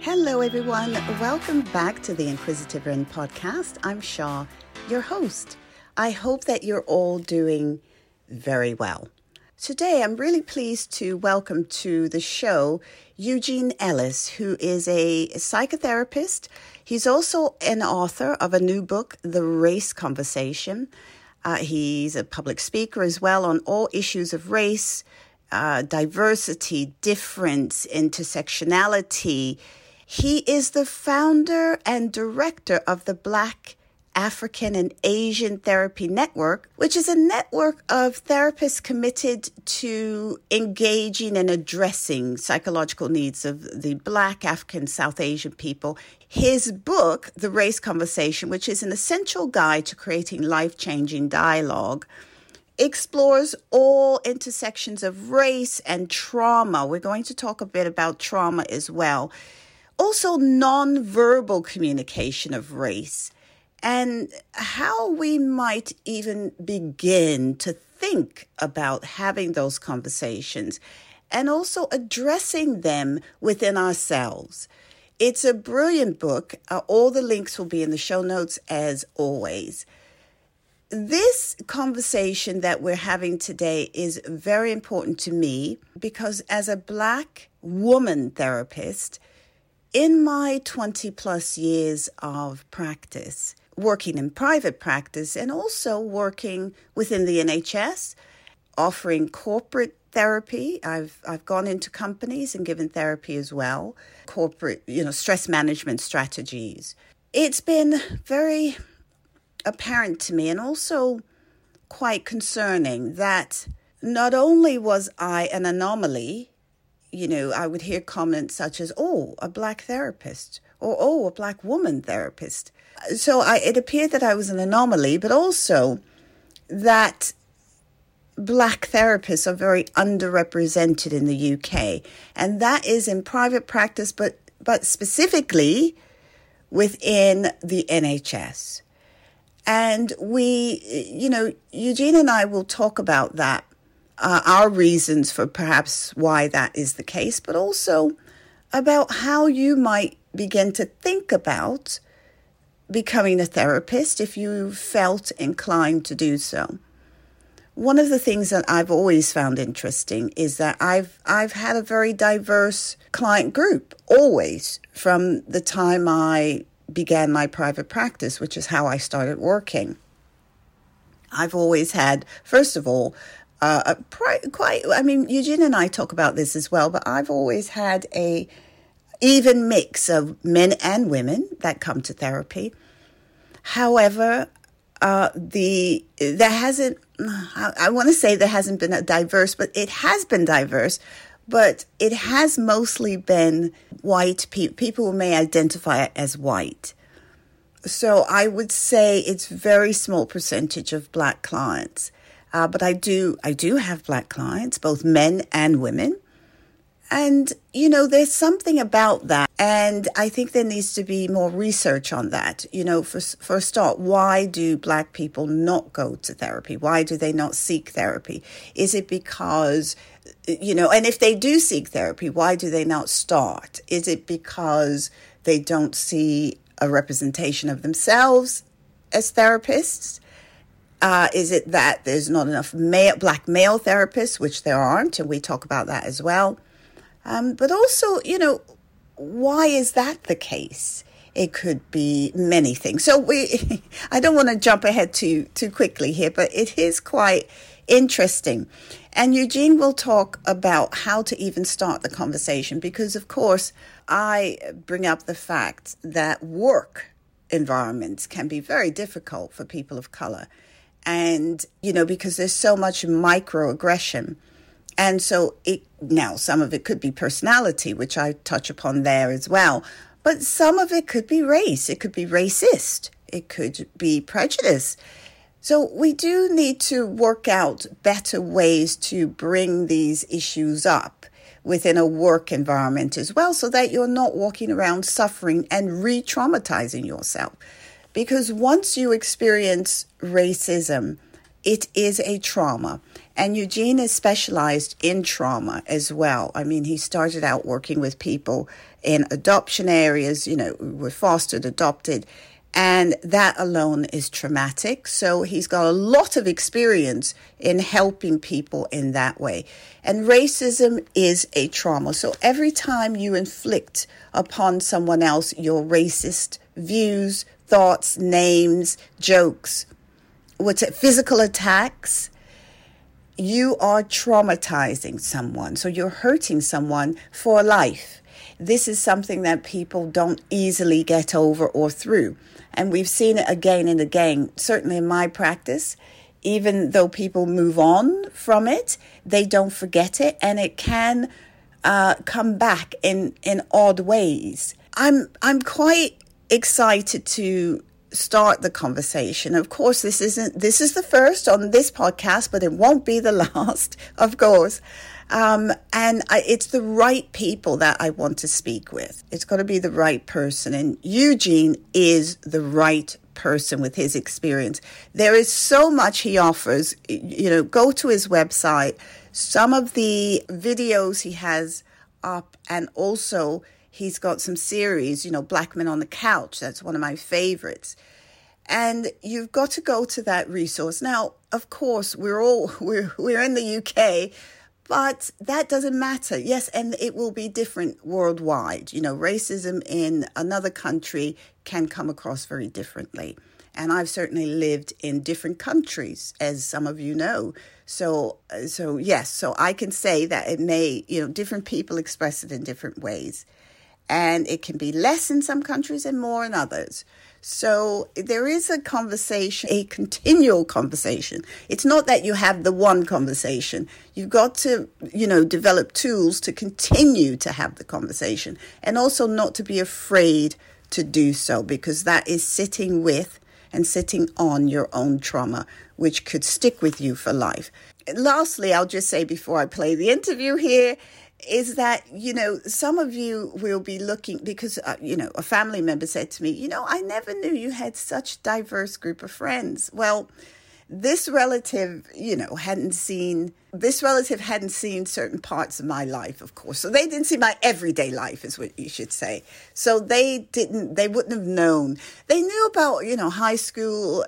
Hello, everyone. Welcome back to the Inquisitive Ren podcast. I'm Shaw, your host. I hope that you're all doing very well. Today, I'm really pleased to welcome to the show Eugene Ellis, who is a psychotherapist. He's also an author of a new book, The Race Conversation. He's a public speaker as well on all issues of race, diversity, difference, intersectionality. He is the founder and director of the Black, African, and Asian Therapy Network, which is a network of therapists committed to engaging and addressing psychological needs of the Black, African, South Asian people. His book, The Race Conversation, which is an essential guide to creating life-changing dialogue, explores all intersections of race and trauma. We're going to talk a bit about trauma as well. Also, nonverbal communication of race and how we might even begin to think about having those conversations and also addressing them within ourselves. It's a brilliant book. All the links will be in the show notes as always. This conversation that we're having today is very important to me because as a Black woman therapist, in my 20 plus years of practice, working in private practice and also working within the NHS, offering corporate therapy. I've gone into companies and given therapy as well, corporate, stress management strategies. It's been very apparent to me and also quite concerning that not only was I an anomaly, I would hear comments such as, a Black therapist, or, a Black woman therapist. So it appeared that I was an anomaly, but also that Black therapists are very underrepresented in the UK. And that is in private practice, but specifically within the NHS. And Eugene and I will talk about that. Our reasons for perhaps why that is the case, but also about how you might begin to think about becoming a therapist if you felt inclined to do so. One of the things that I've always found interesting is that I've had a very diverse client group, always, from the time I began my private practice, which is how I started working. I've always had, first of all, Eugene and I talk about this as well, but I've always had a even mix of men and women that come to therapy. However, there hasn't been a diverse, but it has been diverse, but it has mostly been white people who may identify as white. So I would say it's very small percentage of Black clients. But I do have Black clients, both men and women. And, there's something about that. And I think there needs to be more research on that. For a start, why do Black people not go to therapy? Why do they not seek therapy? Is it because, and if they do seek therapy, why do they not start? Is it because they don't see a representation of themselves as therapists? Is it that there's not enough Black male therapists, which there aren't, and we talk about that as well. But also, why is that the case? It could be many things. So I don't want to jump ahead too quickly here, but it is quite interesting. And Eugene will talk about how to even start the conversation because, of course, I bring up the fact that work environments can be very difficult for people of color. And, because there's so much microaggression. And so some of it could be personality, which I touch upon there as well. But some of it could be race. It could be racist. It could be prejudice. So we do need to work out better ways to bring these issues up within a work environment as well, so that you're not walking around suffering and re-traumatizing yourself. Because once you experience racism it is a trauma. And Eugene is specialized in trauma as well. I mean, he started out working with people in adoption areas, who were fostered, adopted, and that alone is traumatic. So he's got a lot of experience in helping people in that way. And racism is a trauma. So every time you inflict upon someone else your racist views, thoughts, names, jokes, physical attacks, you are traumatizing someone. So you're hurting someone for life. This is something that people don't easily get over or through. And we've seen it again and again, certainly in my practice. Even though people move on from it, they don't forget it, and it can come back in odd ways. I'm quite excited to start the conversation. Of course, this is the first on this podcast, but it won't be the last, of course. It's the right people that I want to speak with. It's got to be the right person. And Eugene is the right person with his experience. There is so much he offers. Go to his website. Some of the videos he has up, and also he's got some series, Black Men on the Couch. That's one of my favorites. And you've got to go to that resource. Now, of course, we're in the UK, but that doesn't matter. Yes, and it will be different worldwide. Racism in another country can come across very differently. And I've certainly lived in different countries, as some of you know. So yes, so I can say that it may, different people express it in different ways. And it can be less in some countries and more in others. So there is a conversation, a continual conversation. It's not that you have the one conversation. You've got to, develop tools to continue to have the conversation, and also not to be afraid to do so, because that is sitting with and sitting on your own trauma, which could stick with you for life. Lastly, I'll just say before I play the interview here, is that, some of you will be looking, because, a family member said to me, I never knew you had such a diverse group of friends. Well, this relative hadn't seen certain parts of my life, of course. So they didn't see my everyday life, is what you should say. So they wouldn't have known. They knew about, high school.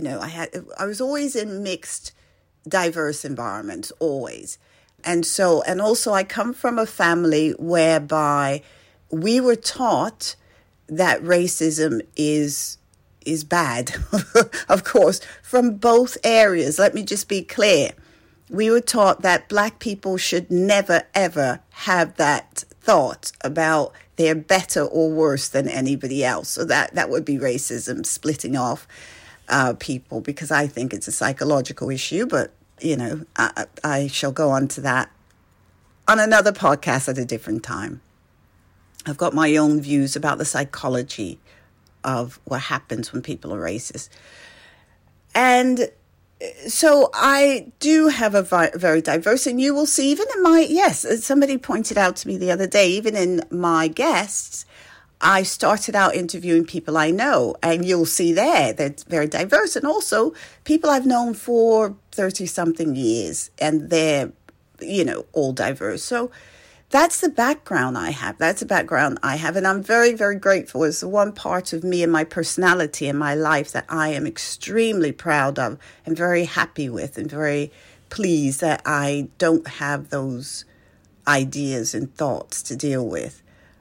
I was always in mixed, diverse environments, always. And also I come from a family whereby we were taught that racism is bad, of course, from both areas. Let me just be clear. We were taught that Black people should never, ever have that thought about they're better or worse than anybody else. So that would be racism, splitting off people, because I think it's a psychological issue, but I shall go on to that on another podcast at a different time. I've got my own views about the psychology of what happens when people are racist. And so I do have a very diverse, and you will see even in somebody pointed out to me the other day, even in my guests, I started out interviewing people I know, and you'll see there that's very diverse, and also people I've known for 30-something years, and they're, all diverse. So that's the background I have. And I'm very, very grateful. It's the one part of me and my personality and my life that I am extremely proud of and very happy with, and very pleased that I don't have those ideas and thoughts to deal with.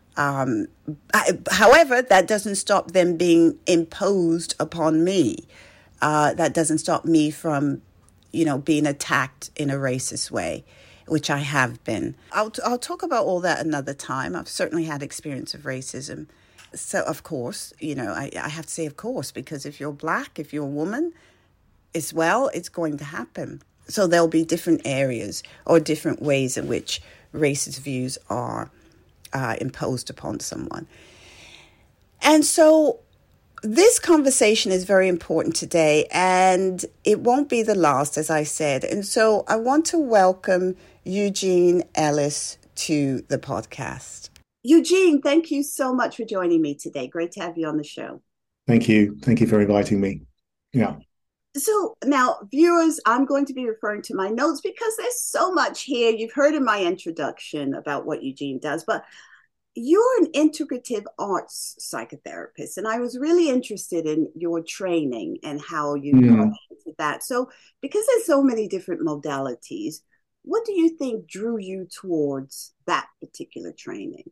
However, that doesn't stop them being imposed upon me. That doesn't stop me from, being attacked in a racist way, which I have been. I'll talk about all that another time. I've certainly had experience of racism. So, of course, I have to say, of course, because if you're Black, if you're a woman as well, it's going to happen. So there'll be different areas or different ways in which racist views are imposed upon someone. And so this conversation is very important today, and it won't be the last, as I said. And so I want to welcome Eugene Ellis to the podcast. Eugene, thank you so much for joining me today. Great to have you on the show. Thank you. Thank you for inviting me. Yeah. So now, viewers, I'm going to be referring to my notes because there's so much here. You've heard in my introduction about what Eugene does, but you're an integrative arts psychotherapist, and I was really interested in your training and how you got Mm. into that. So, because there's so many different modalities, what do you think drew you towards that particular training?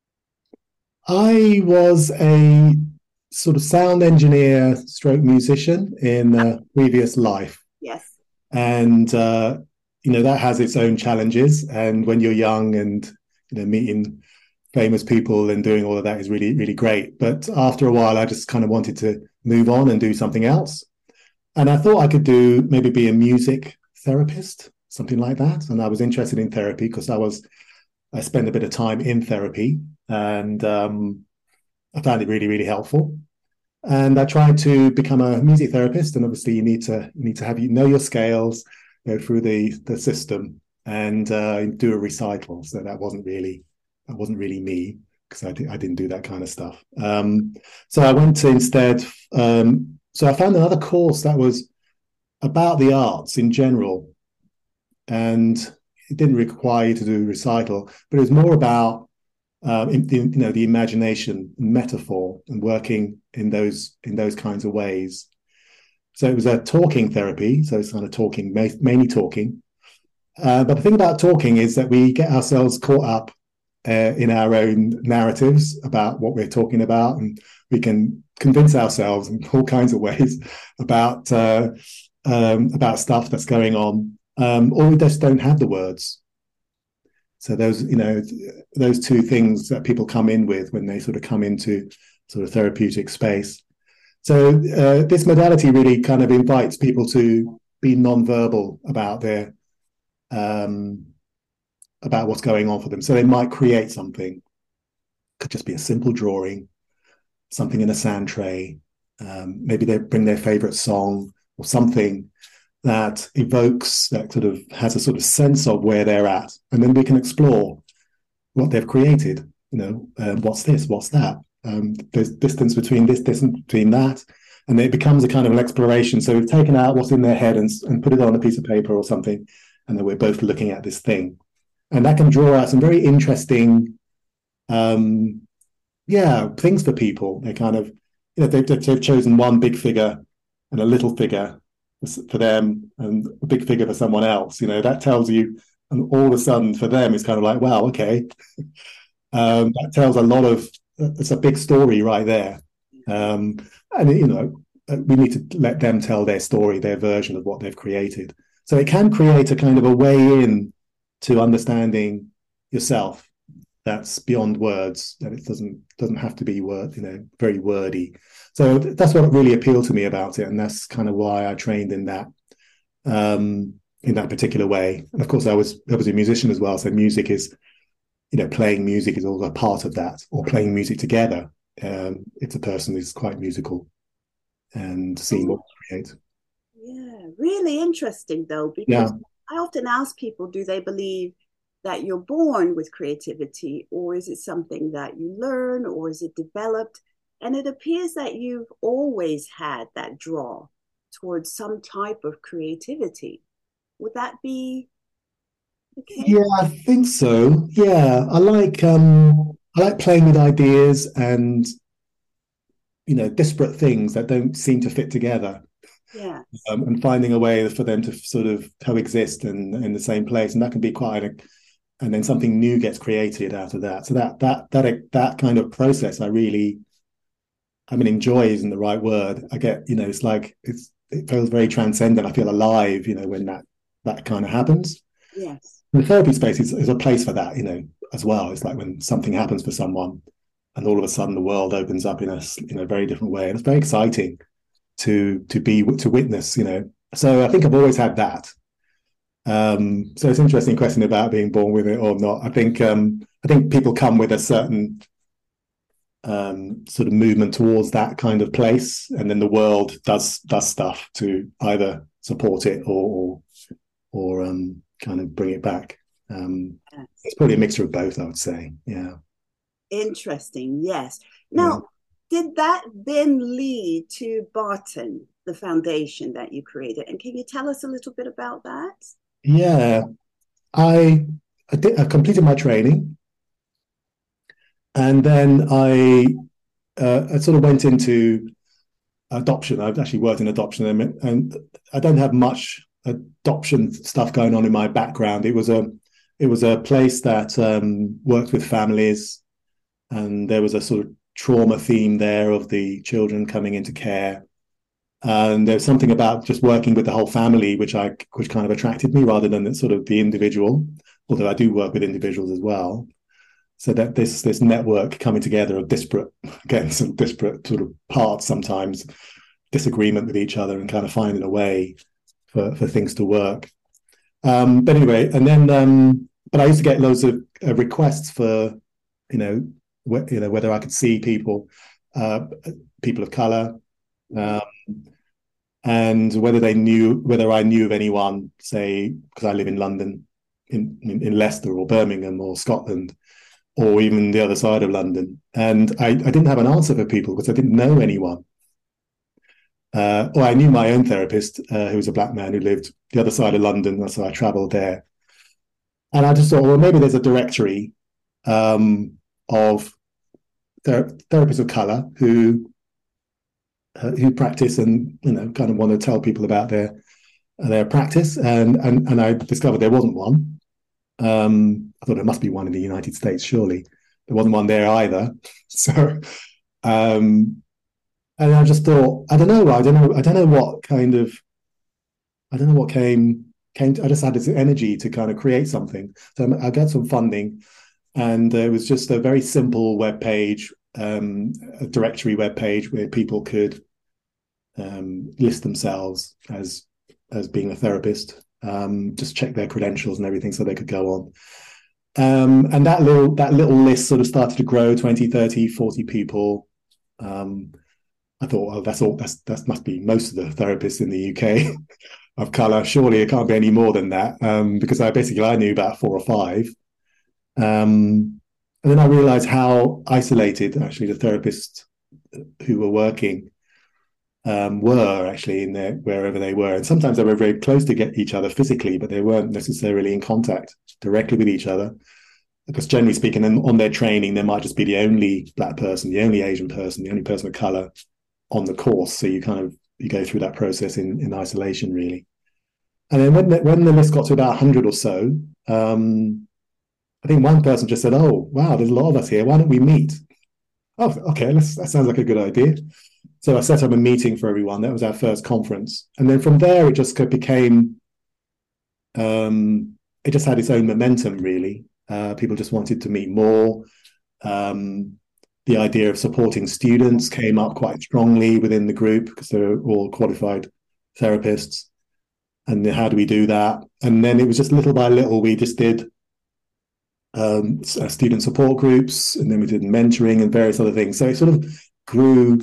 I was a sort of sound engineer stroke musician in a previous life. Yes. And, that has its own challenges. And when you're young and, meeting famous people and doing all of that is really, really great. But after a while, I just kind of wanted to move on and do something else. And I thought I could maybe be a music therapist, something like that. And I was interested in therapy because I spent a bit of time in therapy and I found it really, really helpful. And I tried to become a music therapist. And obviously you need to have your scales, go through the system and do a recital. So that wasn't really me because I didn't do that kind of stuff. So I went to instead. So I found another course that was about the arts in general, and it didn't require you to do a recital, but it was more about the imagination, metaphor, and working in those kinds of ways. So it was a talking therapy, so it's kind of talking, mainly talking. But the thing about talking is that we get ourselves caught up in our own narratives about what we're talking about, and we can convince ourselves in all kinds of ways about stuff that's going on, or we just don't have the words. So those two things that people come in with when they sort of come into sort of therapeutic space. So this modality really kind of invites people to be non-verbal um, about what's going on for them. So they might create something. Could just be a simple drawing, something in a sand tray. Maybe they bring their favorite song or something that sort of has a sort of sense of where they're at, and then we can explore what they've created. What's this? What's that? There's distance between this, distance between that, and it becomes a kind of an exploration. So we've taken out what's in their head and put it on a piece of paper or something, and then we're both looking at this thing, and that can draw out some very interesting, um, things for people. They kind of, they've chosen one big figure and a little figure for them and a big figure for someone else. That tells you, and all of a sudden for them, it's kind of like, wow, okay, that tells a lot of. It's a big story right there, and we need to let them tell their story, their version of what they've created. So it can create a kind of a way in to understanding yourself that's beyond words, that it doesn't have to be very wordy. So that's what really appealed to me about it, and that's kind of why I trained in that particular way. And of course, I was a musician as well, so music is, playing music is also a part of that, or playing music together. If a person is quite musical and seeing what we create. Yeah, really interesting though, Yeah, because I often ask people, do they believe that you're born with creativity, or is it something that you learn, or is it developed? And it appears that you've always had that draw towards some type of creativity. Would that be the case? yeah, I think so. Yeah, I like playing with ideas and disparate things that don't seem to fit together, Yes. and finding a way for them to sort of coexist in the same place, and that can be and then something new gets created out of that. So that kind of process, I mean, enjoy isn't the right word. I get, it's like it feels very transcendent. I feel alive, when that kind of happens. Yes. And the therapy space is a place for that, as well. It's like when something happens for someone, and all of a sudden the world opens up in a very different way, and it's very exciting to witness. So I think I've always had that. So it's an interesting question about being born with it or not. I think people come with a certain sort of movement towards that kind of place, and then the world does stuff to either support it or kind of bring it back. Yes. It's probably a mixture of both, I would say. Yeah, Interesting. Yes. yeah. Now, did that then lead to Barton, the foundation that you created? And can you tell us a little bit about that? Yeah, I completed my training, and then I sort of went into adoption. I've actually worked in adoption, and I don't have much adoption stuff going on in my background. It was a place that worked with families, and there was a sort of trauma theme there of the children coming into care. And there's something about just working with the whole family which kind of attracted me rather than sort of the individual. Although I do work with individuals as well. So that this network coming together of disparate, again, some disparate sort of parts, sometimes disagreement with each other, and kind of finding a way for things to work. But anyway, and then but I used to get loads of requests for you know whether I could see uh, people of color, um, and whether I knew of anyone, say, because I live in London, in Leicester or Birmingham or Scotland, or even the other side of London. And I didn't have an answer for people because I didn't know anyone. Or I knew my own therapist, who was a black man who lived the other side of London, so I travelled there. And I just thought, well, maybe there's a directory of therapists of colour who practice and kind of want to tell people about their practice. And I discovered there wasn't one. I thought there must be one in the United States, surely. There wasn't one there either. So, and I just thought, I don't know what kind of, I don't know what came. I just had this energy to kind of create something. So I got some funding, and it was just a very simple web page, a directory web page where people could list themselves as being a therapist, just check their credentials and everything so they could go on. And that little list sort of started to grow, 20, 30, 40 people. I thought, well, that must be most of the therapists in the UK of colour. Surely it can't be any more than that, because I knew about 4 or 5. And then I realised how isolated actually the therapists who were working were actually in their wherever they were, and sometimes they were very close to get each other physically, but they weren't necessarily in contact directly with each other. Because generally speaking, on their training, there might just be the only black person, the only Asian person, the only person of color on the course. So you go through that process in isolation, really. And then when the list got to about 100 or so, I think one person just said, "Oh, wow, there's a lot of us here. Why don't we meet?" Oh, okay, that sounds like a good idea. So I set up a meeting for everyone. That was our first conference. And then from there, it just became, it just had its own momentum, really. People just wanted to meet more. The idea of supporting students came up quite strongly within the group because they're all qualified therapists. And how do we do that? And then it was just little by little, we just did student support groups, and then we did mentoring and various other things. So it sort of grew.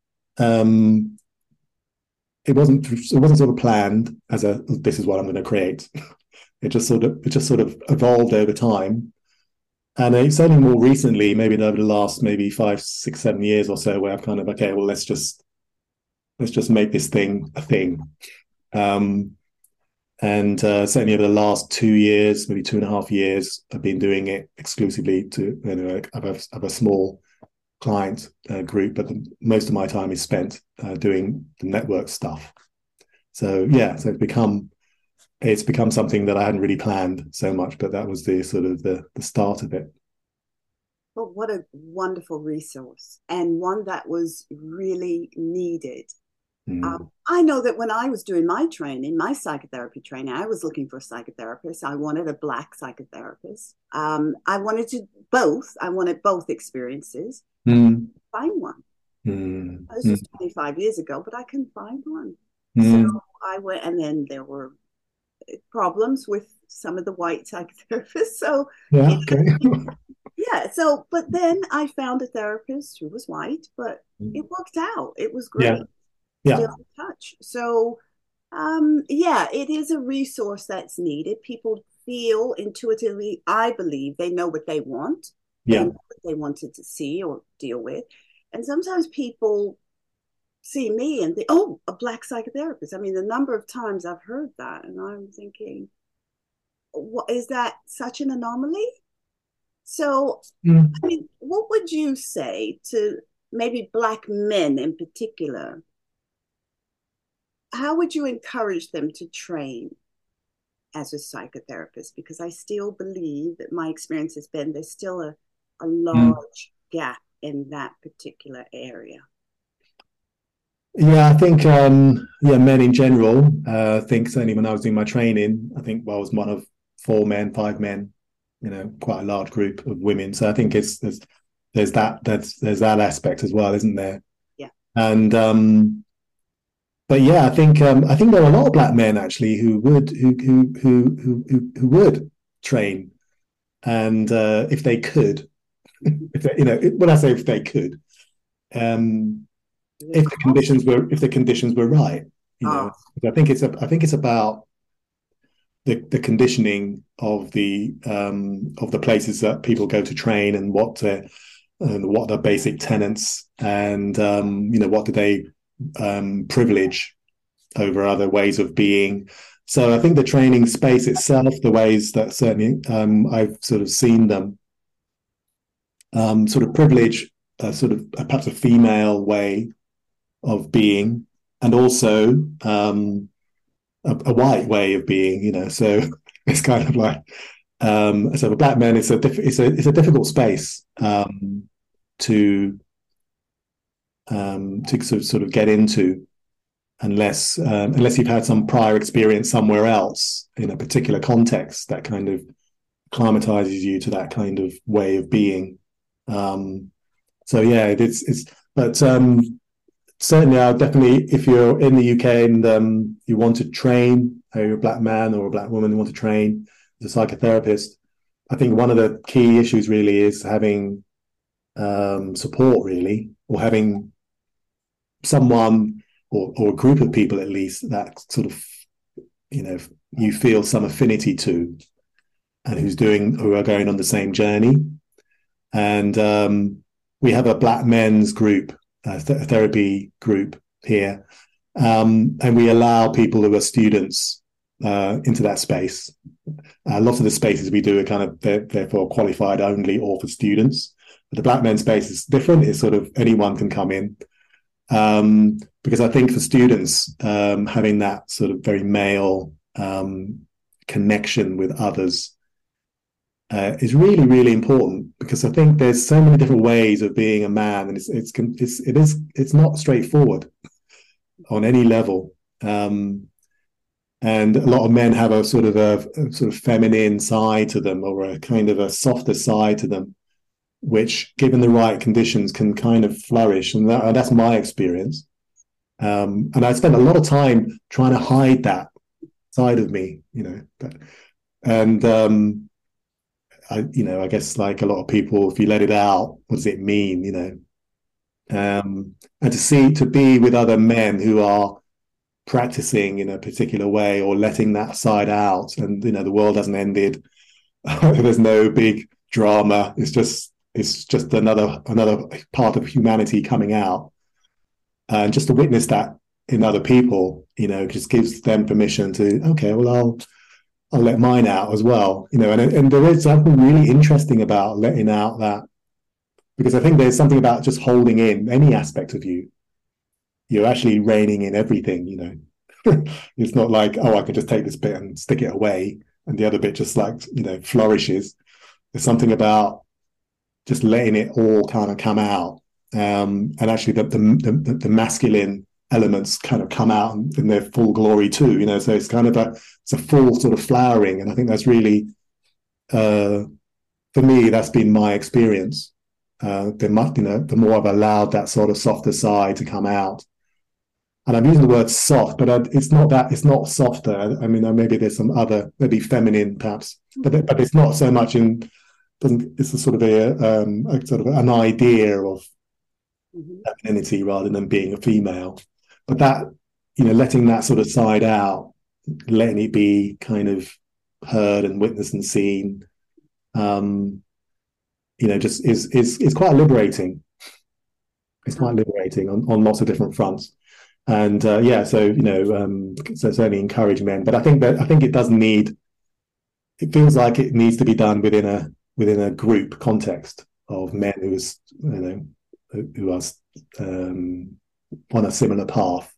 It wasn't sort of planned as this is what I'm going to create. It just sort of evolved over time, and it's only more recently, maybe over the last maybe 5, 6, 7 years or so, where I've kind of okay, well let's just make this thing a thing. And certainly over the last 2 years, maybe 2.5 years, I've been doing it exclusively to of a small client group, but most of my time is spent doing the network stuff. So yeah, so it's become something that I hadn't really planned so much, but that was the sort of the start of it. Well, what a wonderful resource, and one that was really needed. I know that when I was doing my training, my psychotherapy training, I was looking for a psychotherapist. I wanted a black psychotherapist. I wanted both experiences. Find one. This was 25 years ago, but I couldn't find one. So I went, and then there were problems with some of the white psychotherapists. So yeah, okay. yeah. So, but then I found a therapist who was white, but it worked out. It was great. Yeah. Still in touch. So, yeah, it is a resource that's needed. People feel intuitively, I believe, they know what they want. They know what they wanted to see or deal with. And sometimes people see me and think, oh, a Black psychotherapist. I mean, the number of times I've heard that, and I'm thinking, what is that such an anomaly? So, I mean, what would you say to maybe Black men in particular? How would you encourage them to train as a psychotherapist? Because I still believe that my experience has been there's still a large gap in that particular area. Yeah, I think men in general. I think certainly when I was doing my training, I think I was one of 4 men, 5 men. Quite a large group of women. So I think there's that aspect as well, isn't there? Yeah. And but yeah, I think there are a lot of Black men actually who would train, and if they could, when I say if they could, if the conditions were right, I think it's about the conditioning of the places that people go to train, and what the basic tenets, and what do they privilege over other ways of being. So I think the training space itself, the ways that certainly I've sort of seen them sort of privilege sort of perhaps a female way of being, and also a white way of being. So it's kind of like so for Black men, it's a difficult space to sort of get into, unless you've had some prior experience somewhere else in a particular context that kind of acclimatizes you to that kind of way of being. So yeah, it's but certainly I'll definitely, if you're in the UK and you want to train, or you're a Black man or a Black woman who want to train as a psychotherapist, I think one of the key issues really is having support, really, or having someone or a group of people at least that sort of you feel some affinity to, and who are going on the same journey. And we have a Black men's group, a therapy group here, and we allow people who are students into that space. Lots of the spaces we do are kind of therefore qualified only or for students. But the Black men's space is different. It's sort of anyone can come in. Because I think for students, having that sort of very male connection with others is really, really important, because I think there's so many different ways of being a man, and it's not straightforward on any level. And a lot of men have a sort of feminine side to them, or a kind of a softer side to them, which, given the right conditions, can kind of flourish. And that's my experience. And I spent a lot of time trying to hide that side of me, and I guess, like a lot of people, if you let it out, what does it mean, and to be with other men who are practicing in a particular way, or letting that side out, and the world hasn't ended. There's no big drama. It's just another part of humanity coming out, and just to witness that in other people, just gives them permission to, okay, well, I'll let mine out as well, and there is something really interesting about letting out that, because I think there's something about just holding in any aspect of you. You're actually reining in everything, It's not like, oh, I can just take this bit and stick it away, and the other bit just like, flourishes. There's something about just letting it all kind of come out, and actually the masculine elements kind of come out in their full glory too. So it's kind of it's a full sort of flowering, and I think that's really, for me, that's been my experience. The more I've allowed that sort of softer side to come out, and I'm using the word soft, but it's not softer. I mean, maybe there's some other, maybe feminine perhaps, but it's not so much it's a sort of a sort of an idea of femininity rather than being a female. But that, letting that sort of side out, letting it be kind of heard and witnessed and seen, just is quite liberating. quite liberating on lots of different fronts. And yeah, so so certainly encourage men, but I think it does need. It feels like it needs to be done within a group context of men who are on a similar path,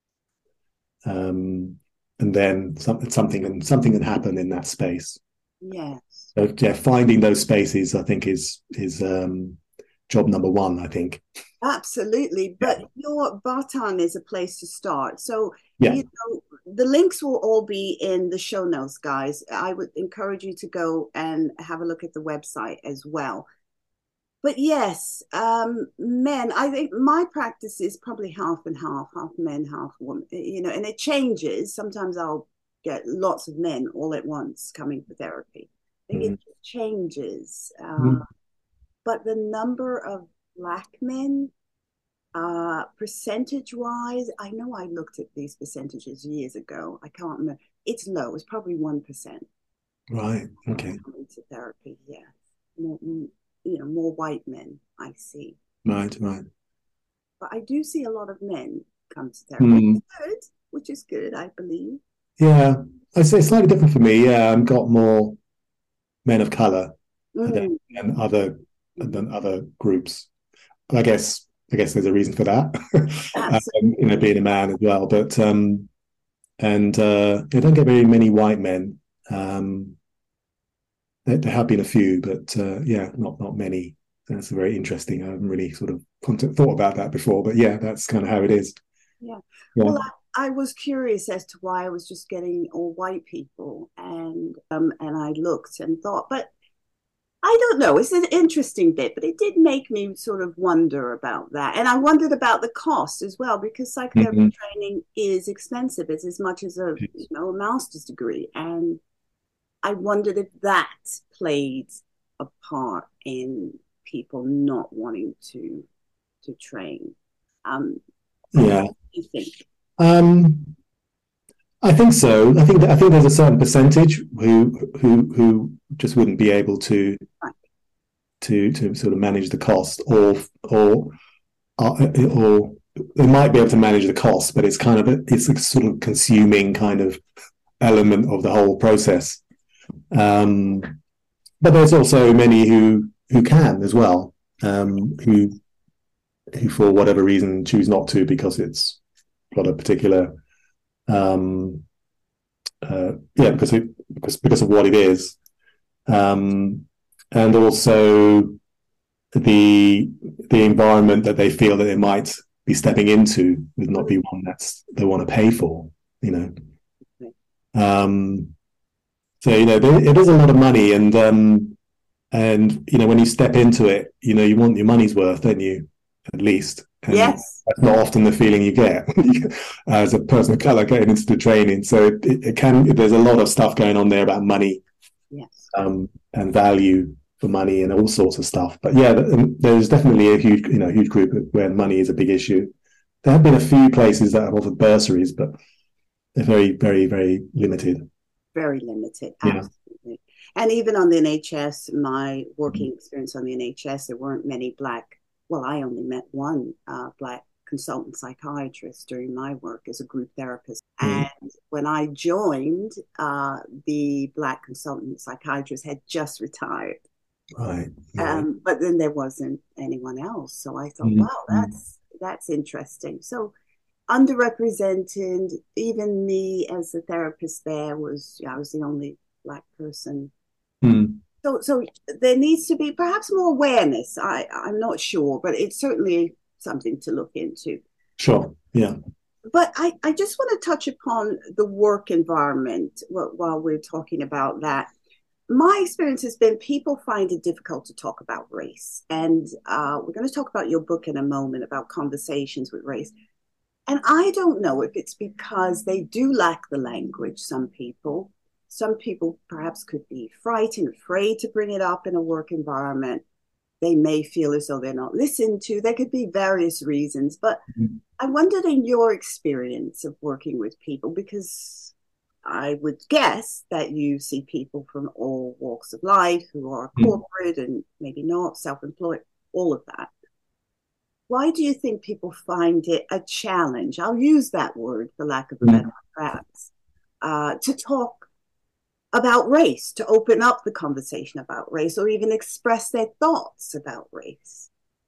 and then something can happen in that space. Yes. So yeah, finding those spaces, I think, is job number one, I think. Absolutely. But your Bhutan is a place to start. So, yeah. The links will all be in the show notes, guys. I would encourage you to go and have a look at the website as well. But yes, men, I think my practice is probably half and half men, half women, and it changes. Sometimes I'll get lots of men all at once coming for therapy. I think it changes. But the number of Black men, percentage wise, I know I looked at these percentages years ago. I can't remember. It's low. It's probably 1%. Right. Okay. To therapy, yeah. More white men I see. Right. But I do see a lot of men come to therapy, which is good, I believe. Yeah, I'd say slightly different for me. Yeah, I've got more men of color than other groups. But I guess there's a reason for that. Being a man as well. But they don't get very many white men. There have been a few, but not many. That's very interesting. I haven't really sort of thought about that before, but yeah, that's kind of how it is. Yeah. Well, I was curious as to why I was just getting all white people, and I looked and thought, but I don't know. It's an interesting bit, but it did make me sort of wonder about that, and I wondered about the cost as well, because psychotherapy training is expensive. It's as much as a master's degree, and I wondered if that played a part in people not wanting to train. Yeah. What do you think? I think so. I think there's a certain percentage who just wouldn't be able to sort of manage the cost, or they might be able to manage the cost, but it's a sort of consuming kind of element of the whole process. But there's also many who can as well, who for whatever reason choose not to because it's got a particular because of what it is, and also the environment that they feel that they might be stepping into would not be one they want to pay for, So it is a lot of money, and when you step into it, you want your money's worth, don't you? At least. And yes. That's not often the feeling you get as a person of color getting into the training. So it can. There's a lot of stuff going on there about money, yes, and value for money and all sorts of stuff. But yeah, there's definitely a huge group where money is a big issue. There have been a few places that have offered bursaries, but they're very, very, very limited. Very limited, absolutely. Yeah. And even on the NHS, my working experience on the NHS, there weren't many Black. Well, I only met one Black consultant psychiatrist during my work as a group therapist. And when I joined, the Black consultant psychiatrist had just retired. Right. But then there wasn't anyone else. So I thought, wow, that's interesting. So underrepresented, even me as a therapist there I was the only Black person. So there needs to be perhaps more awareness. I'm not sure, but it's certainly something to look into. Sure, yeah. But I just want to touch upon the work environment while we're talking about that. My experience has been people find it difficult to talk about race. And we're going to talk about your book in a moment about conversations with race. And I don't know if it's because they do lack the language, some people. Some people perhaps could be frightened, afraid to bring it up in a work environment. They may feel as though they're not listened to. There could be various reasons. But I wondered, in your experience of working with people, because I would guess that you see people from all walks of life who are corporate and maybe not, self-employed, all of that. why do you think people find it a challenge? I'll use that word for lack of a better perhaps, to talk about race, to open up the conversation about race, or even express their thoughts about race.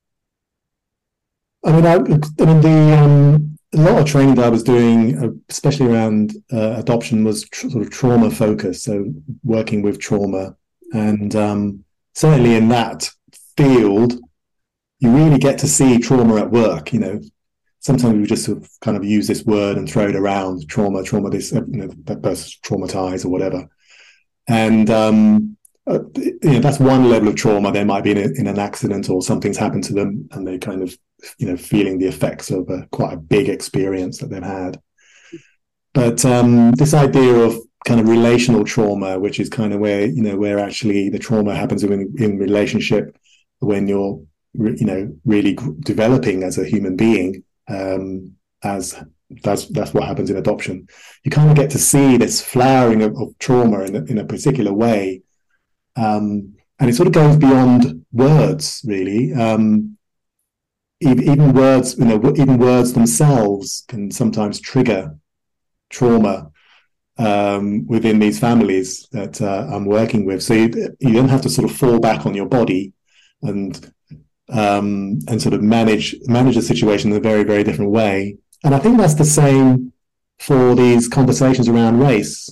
I mean, a lot of training that I was doing, especially around adoption, was sort of trauma focused. So working with trauma, and certainly in that field, you really get to see trauma at work. Sometimes we just sort of kind of use this word and throw it around, trauma. This, that person's traumatized or whatever, and that's one level of trauma. They might be in an accident or something's happened to them, and they kind of feeling the effects of quite a big experience that they've had. But this idea of kind of relational trauma, which is kind of where actually the trauma happens in relationship when you're really developing as a human being, as that's what happens in adoption. You kind of get to see this flowering of trauma in a particular way, and it sort of goes beyond words, really. Even words, even words themselves can sometimes trigger trauma within these families that I'm working with. So you don't have to sort of fall back on your body and sort of manage the situation in a very, very different way. And I think that's the same for these conversations around race.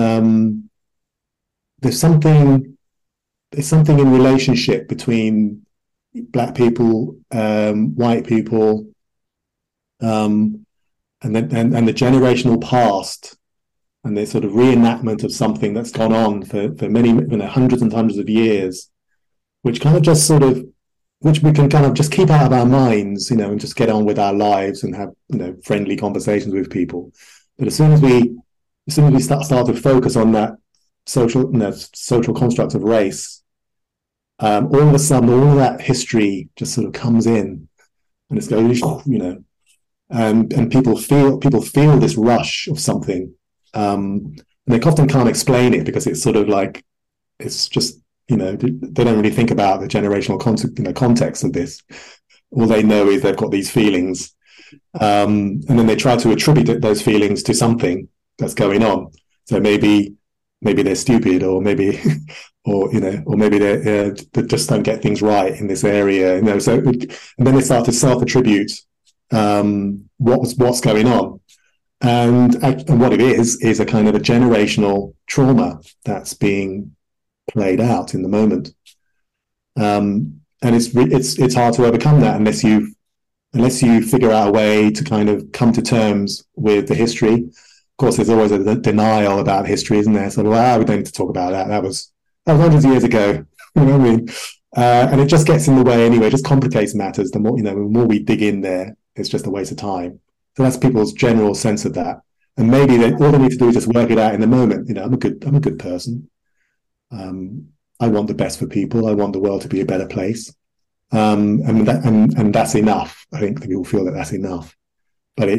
There's something in relationship between Black people, white people, and the generational past, and the sort of reenactment of something that's gone on for many, hundreds and hundreds of years, which kind of just sort of, which we can kind of just keep out of our minds, and just get on with our lives and have, friendly conversations with people. But as soon as we start to focus on that social construct of race, all of a sudden, all of that history just sort of comes in, and it's going, and people feel this rush of something, and they often can't explain it because it's sort of like, it's just, they don't really think about the generational context of this. All they know is they've got these feelings, and then they try to attribute those feelings to something that's going on. So maybe they're stupid, or maybe, or maybe they just don't get things right in this area. So, and then they start to self-attribute what's going on, and what it is a kind of a generational trauma that's being played out in the moment, and it's hard to overcome that unless you figure out a way to kind of come to terms with the history. Of course, there's always a denial about history, isn't there? So, we don't need to talk about that. That was hundreds of years ago. You know what I mean? And it just gets in the way anyway. It just complicates matters. The more we dig in there, it's just a waste of time. So that's people's general sense of that. And maybe all they need to do is just work it out in the moment. I'm a good person. I want the best for people. I want the world to be a better place. And that's enough. I think people feel that that's enough, but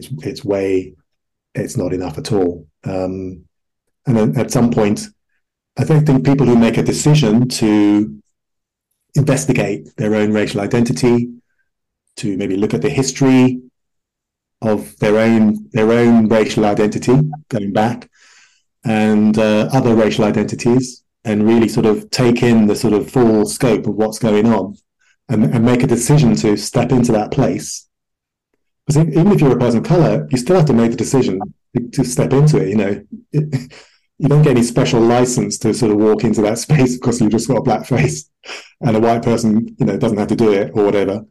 it's not enough at all. And then at some point, I think people who make a decision to investigate their own racial identity, to maybe look at the history of their own racial identity going back, and other racial identities, and really sort of take in the sort of full scope of what's going on, and make a decision to step into that place. Because even if you're a person of color, you still have to make the decision to step into it. You don't get any special license to sort of walk into that space because you've just got a black face, and a white person, doesn't have to do it or whatever.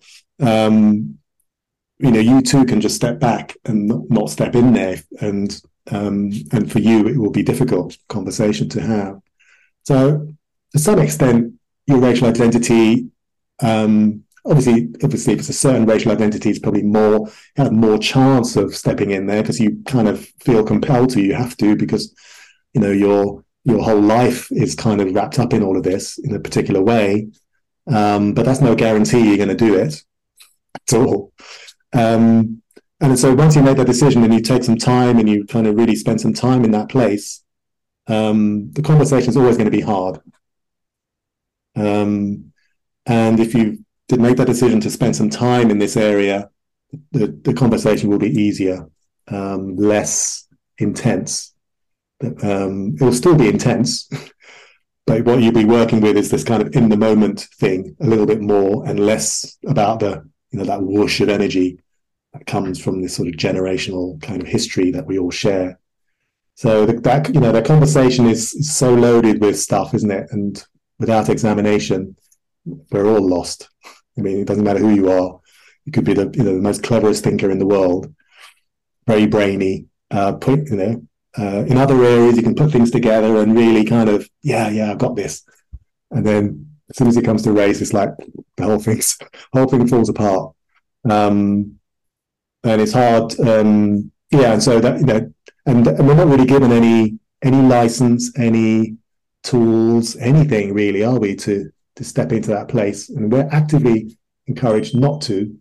You too can just step back and not step in there, and for you it will be difficult conversation to have. So to some extent, your racial identity, obviously, if it's a certain racial identity, it's probably have more chance of stepping in there because you kind of feel compelled to. You have to, because your whole life is kind of wrapped up in all of this in a particular way. But that's no guarantee you're going to do it at all. And so once you make that decision and you take some time and you kind of really spend some time in that place, the conversation is always going to be hard. And if you to make that decision to spend some time in this area, the conversation will be easier, less intense. It will still be intense, but what you'll be working with is this kind of in the moment thing a little bit more, and less about that whoosh of energy that comes from this sort of generational kind of history that we all share. So the conversation is so loaded with stuff, isn't it? And without examination, we're all lost. I mean, it doesn't matter who you are. You could be the most cleverest thinker in the world, very brainy. In other areas, you can put things together and really kind of, I've got this. And then as soon as it comes to race, it's like the whole thing falls apart. And it's hard. And so that, and we're not really given any license, any tools, anything really, are we, to step into that place? And we're actively encouraged not to.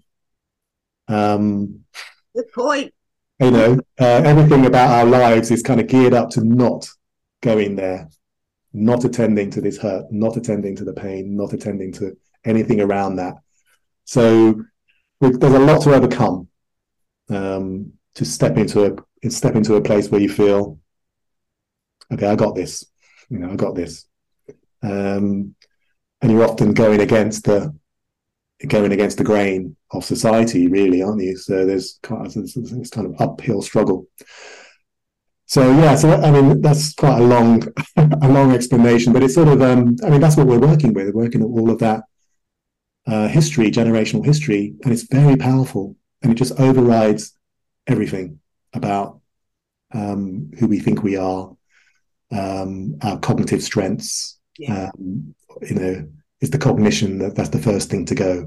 Good point. Everything about our lives is kind of geared up to not going there, not attending to this hurt, not attending to the pain, not attending to anything around that. So there's a lot to overcome, to step into a place where you feel, okay, I got this. I got this. And you're often going against the grain of society, really, aren't you? So there's this kind of uphill struggle. So I mean, that's quite a long explanation, but it's sort of that's what we're working with. We're working at all of that history, generational history, and it's very powerful, and it just overrides everything about who we think we are, our cognitive strengths. It's the cognition that's the first thing to go.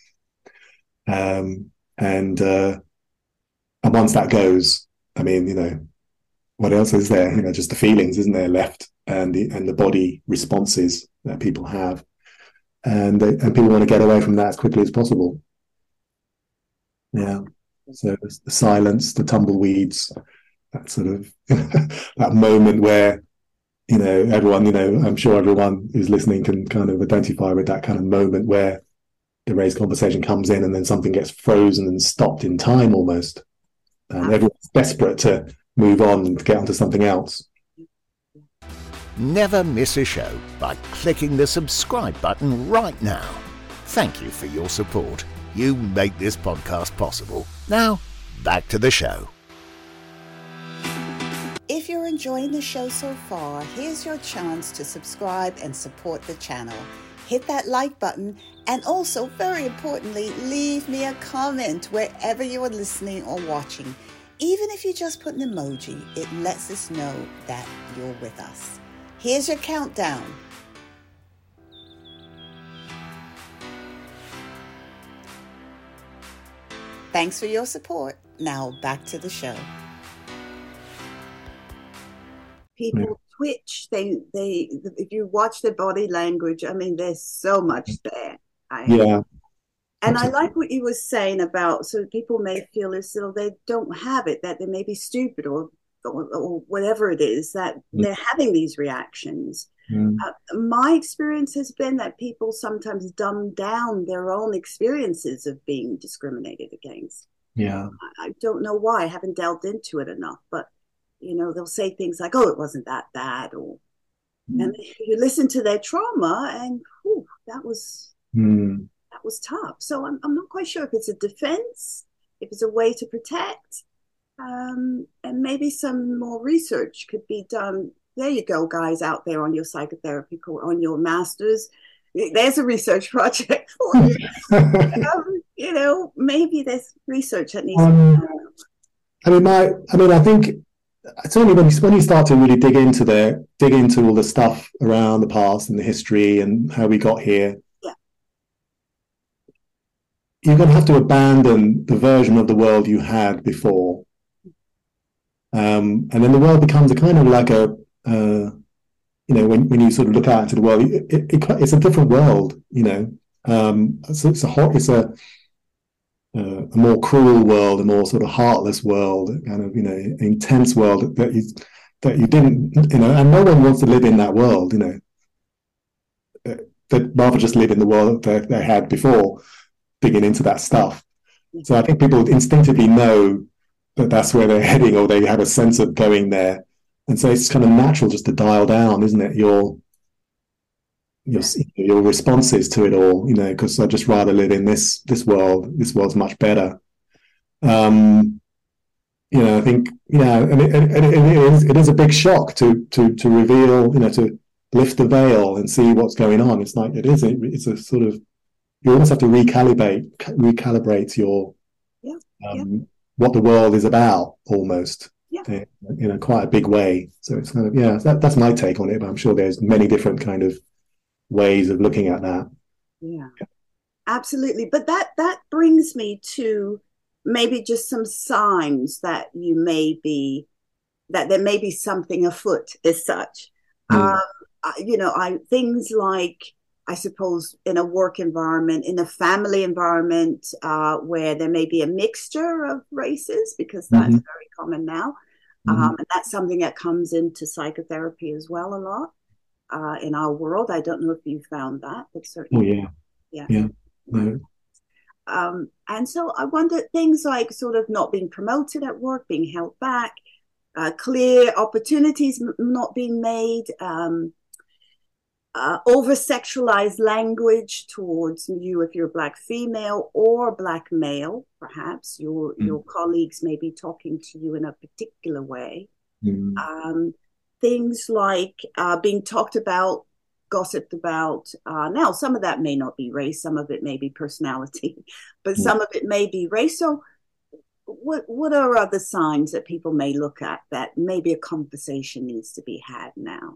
And once that goes, I mean, what else is there? Just the feelings, isn't there, left, and the body responses that people have, and people want to get away from that as quickly as possible. Yeah. So the silence, the tumbleweeds, that sort of that moment where everyone, I'm sure everyone who's listening can kind of identify with that kind of moment where the race conversation comes in and then something gets frozen and stopped in time almost. And everyone's desperate to move on and to get onto something else. Never miss a show by clicking the subscribe button right now. Thank you for your support. You make this podcast possible. Now, back to the show. If you're enjoying the show so far, here's your chance to subscribe and support the channel. Hit that like button, and also, very importantly, leave me a comment wherever you are listening or watching. Even if you just put an emoji, it lets us know that you're with us. Here's your countdown. Thanks for your support. Now back to the show. People twitch. They if you watch their body language, I mean, there's so much there. And I like what you were saying about, so people may feel as though they don't have it, that they may be stupid or whatever it is, that they're having these reactions. My experience has been that people sometimes dumb down their own experiences of being discriminated against. I don't know why. I haven't delved into it enough, but they'll say things like, "Oh, it wasn't that bad," or and you listen to their trauma, and that was tough. So I'm not quite sure if it's a defense, if it's a way to protect, and maybe some more research could be done. There you go, guys out there on your psychotherapy course, on your master's. There's a research project for you. Maybe there's research that needs to be done. I think it's only when you start to really dig into all the stuff around the past and the history and how we got here. You're going to have to abandon the version of the world you had before. And then the world becomes a kind of like when you sort of look out into the world, it's a different world, It's a more cruel world, a more sort of heartless world, kind of, intense world that you didn't, and no one wants to live in that world, they'd rather just live in the world that they had before digging into that stuff. So I think people instinctively know that that's where they're heading, or they have a sense of going there. And so it's kind of natural just to dial down, isn't it? Your responses to it all, because I'd just rather live in this world. This world's much better. I think, and it is a big shock to reveal, to lift the veil and see what's going on. It's like it's a sort of, you almost have to recalibrate your what the world is about, almost in a quite a big way. So it's kind of that's my take on it. But I'm sure there's many different kind of ways of looking at that. Yeah, absolutely. But that brings me to maybe just some signs that there may be something afoot as such. Things like, I suppose, in a work environment, in a family environment, where there may be a mixture of races, because that's very common now. And that's something that comes into psychotherapy as well a lot in our world. I don't know if you found that, but certainly. Yeah. No. And so I wonder, things like sort of not being promoted at work, being held back, clear opportunities not being made, over-sexualized language towards you if you're a Black female or Black male, perhaps. Your colleagues may be talking to you in a particular way. Things like being talked about, gossiped about. Now, some of that may not be race, some of it may be personality, but some of it may be race. So what are other signs that people may look at that maybe a conversation needs to be had now?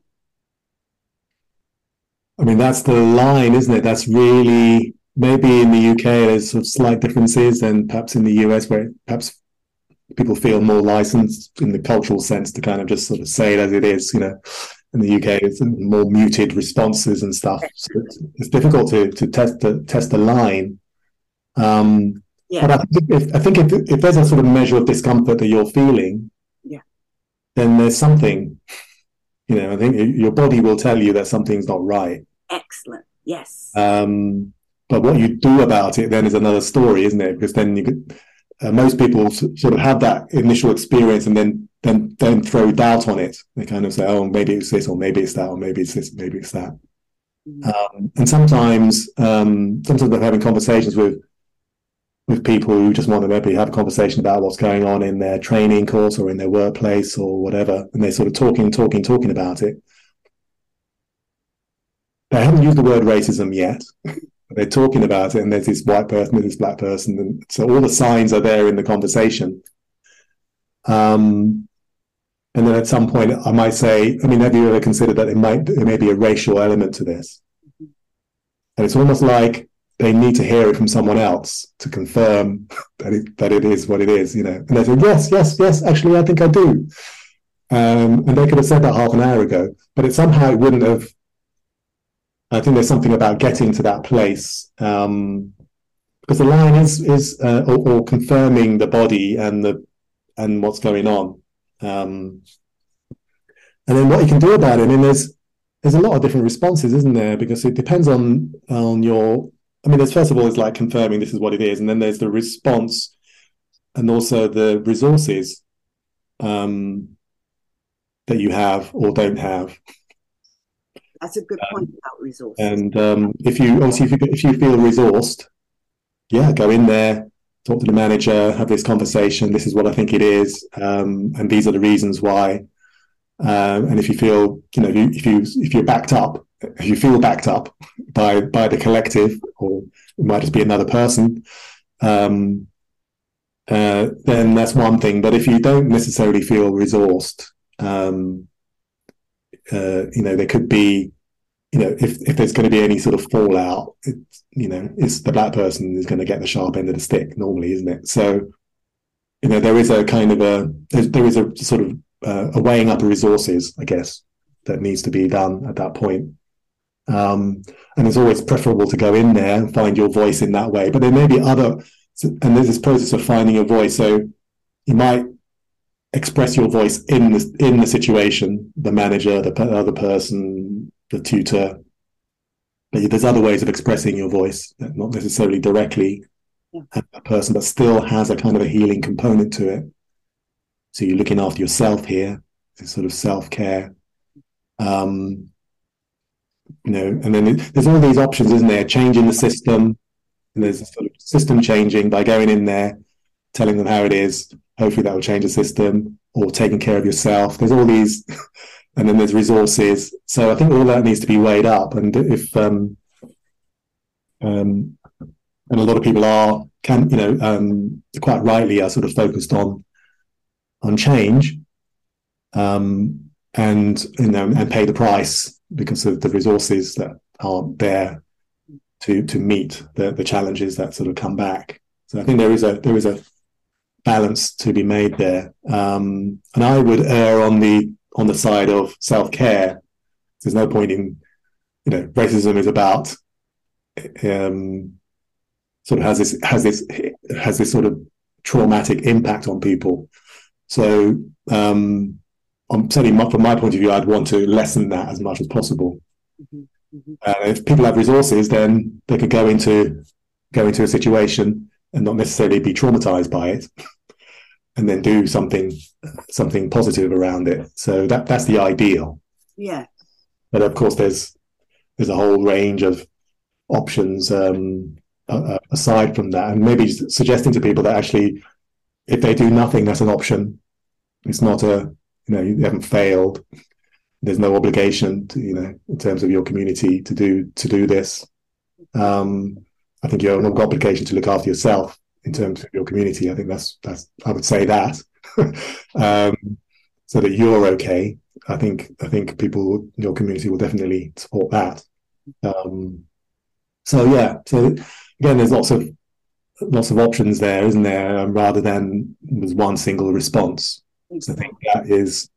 I mean, that's the line, isn't it? That's really, maybe in the UK there's sort of slight differences, and perhaps in the US where perhaps people feel more licensed in the cultural sense to kind of just sort of say it as it is, In the UK, it's more muted responses and stuff. So it's difficult to test the line. But I think if there's a sort of measure of discomfort that you're feeling, then there's something. I think your body will tell you that something's not right. Excellent. Yes. But what you do about it then is another story, isn't it? Because then most people sort of have that initial experience and then throw doubt on it. They kind of say, oh, maybe it's this, or maybe it's that, or maybe it's this, maybe it's that. And sometimes I'm having conversations with people who just want to maybe have a conversation about what's going on in their training course or in their workplace or whatever, and they're sort of talking about it. They haven't used the word racism yet. They're talking about it, and there's this white person, there's this Black person, and so all the signs are there in the conversation. And then at some point, I might say, I mean, have you ever considered that there may be a racial element to this? And it's almost like they need to hear it from someone else to confirm that it is what it is, And they say, yes, actually, I think I do. And they could have said that half an hour ago, but it wouldn't have. I think there's something about getting to that place, because the line is or confirming the body and what's going on, and then what you can do about it. I mean, there's a lot of different responses, isn't there? Because it depends on your. I mean, there's first of all, it's like confirming this is what it is, and then there's the response, and also the resources that you have or don't have. That's a good point about resources. And if you feel resourced, go in there, talk to the manager, have this conversation. This is what I think it is, and these are the reasons why. And if you feel, if you're backed up, if you feel backed up by the collective, or it might just be another person, then that's one thing. But if you don't necessarily feel resourced, there could be, if there's going to be any sort of fallout, it's the Black person who's going to get the sharp end of the stick normally, isn't it? So, there is a kind of there is a sort of a weighing up of resources, I guess, that needs to be done at that point. And it's always preferable to go in there and find your voice in that way. But there may be and there's this process of finding your voice. So you might express your voice in the situation, the manager, the other person, the tutor. But there's other ways of expressing your voice, not necessarily directly at a person, but still has a kind of a healing component to it. So you're looking after yourself here, this sort of self-care. And then there's all these options, isn't there? Changing the system, and there's a sort of system changing by going in there, telling them how it is. Hopefully that will change the system, or taking care of yourself. There's all these, and then there's resources. So I think all that needs to be weighed up. And if and a lot of people quite rightly are sort of focused on change, and pay the price because of the resources that aren't there to meet the challenges that sort of come back. So I think there is a balance to be made there, and I would err on the side of self-care. There's no point in, racism is about sort of has this sort of traumatic impact on people. So certainly from my point of view, I'd want to lessen that as much as possible. If people have resources, then they could go into a situation and not necessarily be traumatized by it, and then do something positive around it. So that's the ideal. Yeah. But of course, there's a whole range of options aside from that, and maybe suggesting to people that actually, if they do nothing, that's an option. It's not you haven't failed. There's no obligation to, in terms of your community to do this. I think you have an obligation to look after yourself in terms of your community. I think that's I would say that, so that you're okay. I think people in your community will definitely support that. So again, there's lots of options there, isn't there? Rather than there's one single response. So I think that is,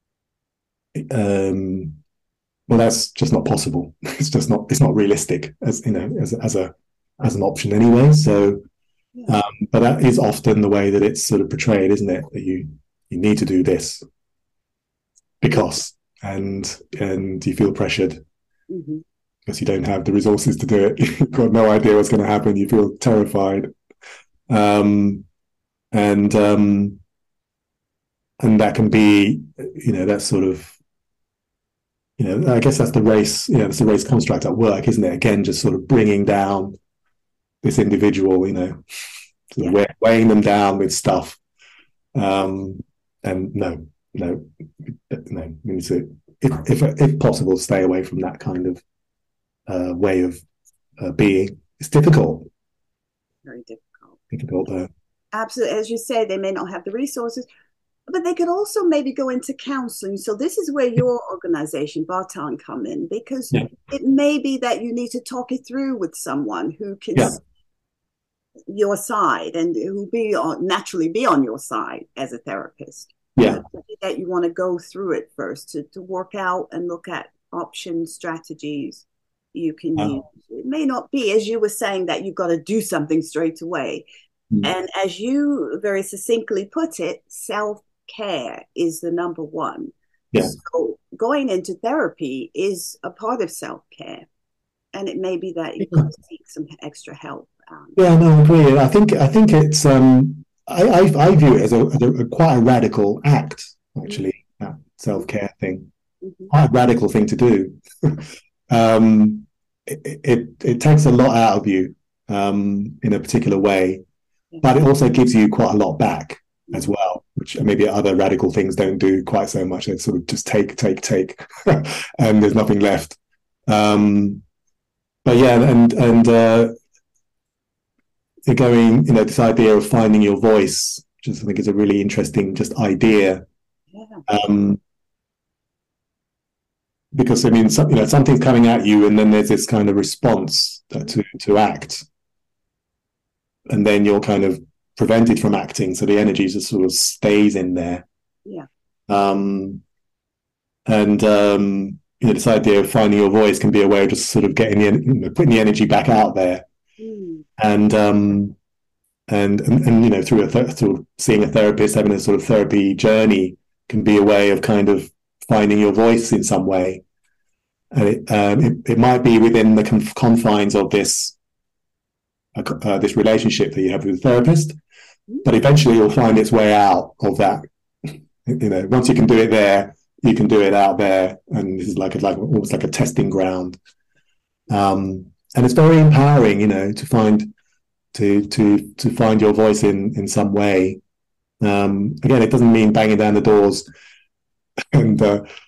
that's just not possible. It's not realistic as an option anyway. So, but that is often the way that it's sort of portrayed, isn't it? That you need to do this because, and you feel pressured because you don't have the resources to do it. You've got no idea what's going to happen. You feel terrified, and that can be, that sort of, I guess that's the race. It's the race construct at work, isn't it? Again, just sort of bringing down this individual, sort of weighing them down with stuff. And no, we need to, if possible, stay away from that kind of way of being. It's difficult. Very difficult. Difficult. Absolutely. As you say, they may not have the resources, but they could also maybe go into counseling. So this is where your organization, Bartan, come in, because it may be that you need to talk it through with someone who can see your side and who naturally be on your side as a therapist. Yeah. That you want to go through it first to work out and look at options, strategies you can use. It may not be, as you were saying, that you've got to do something straight away. And as you very succinctly put it, self-care is the number one. Yeah. So going into therapy is a part of self-care, and it may be that you've got to seek some extra help. Yeah, no, I agree. I think it's I view it as a quite a radical act, actually. That self-care thing, quite a radical thing to do. It takes a lot out of you in a particular way, but it also gives you quite a lot back as well, which maybe other radical things don't do quite so much. They sort of just take, and there's nothing left. But yeah, and you're going, this idea of finding your voice, which I think is a really interesting idea. Yeah. Because something's coming at you, and then there's this kind of response to act, and then you're kind of prevented from acting, so the energy just sort of stays in there. Yeah. This idea of finding your voice can be a way of just sort of getting putting the energy back out there, and through seeing a therapist, having a sort of therapy journey can be a way of kind of finding your voice in some way. And it might be within the confines of this relationship that you have with the therapist, but eventually you'll find its way out of that. Once you can do it there, you can do it out there, and this is almost like a testing ground. And it's very empowering, to find your voice in some way. Again, it doesn't mean banging down the doors and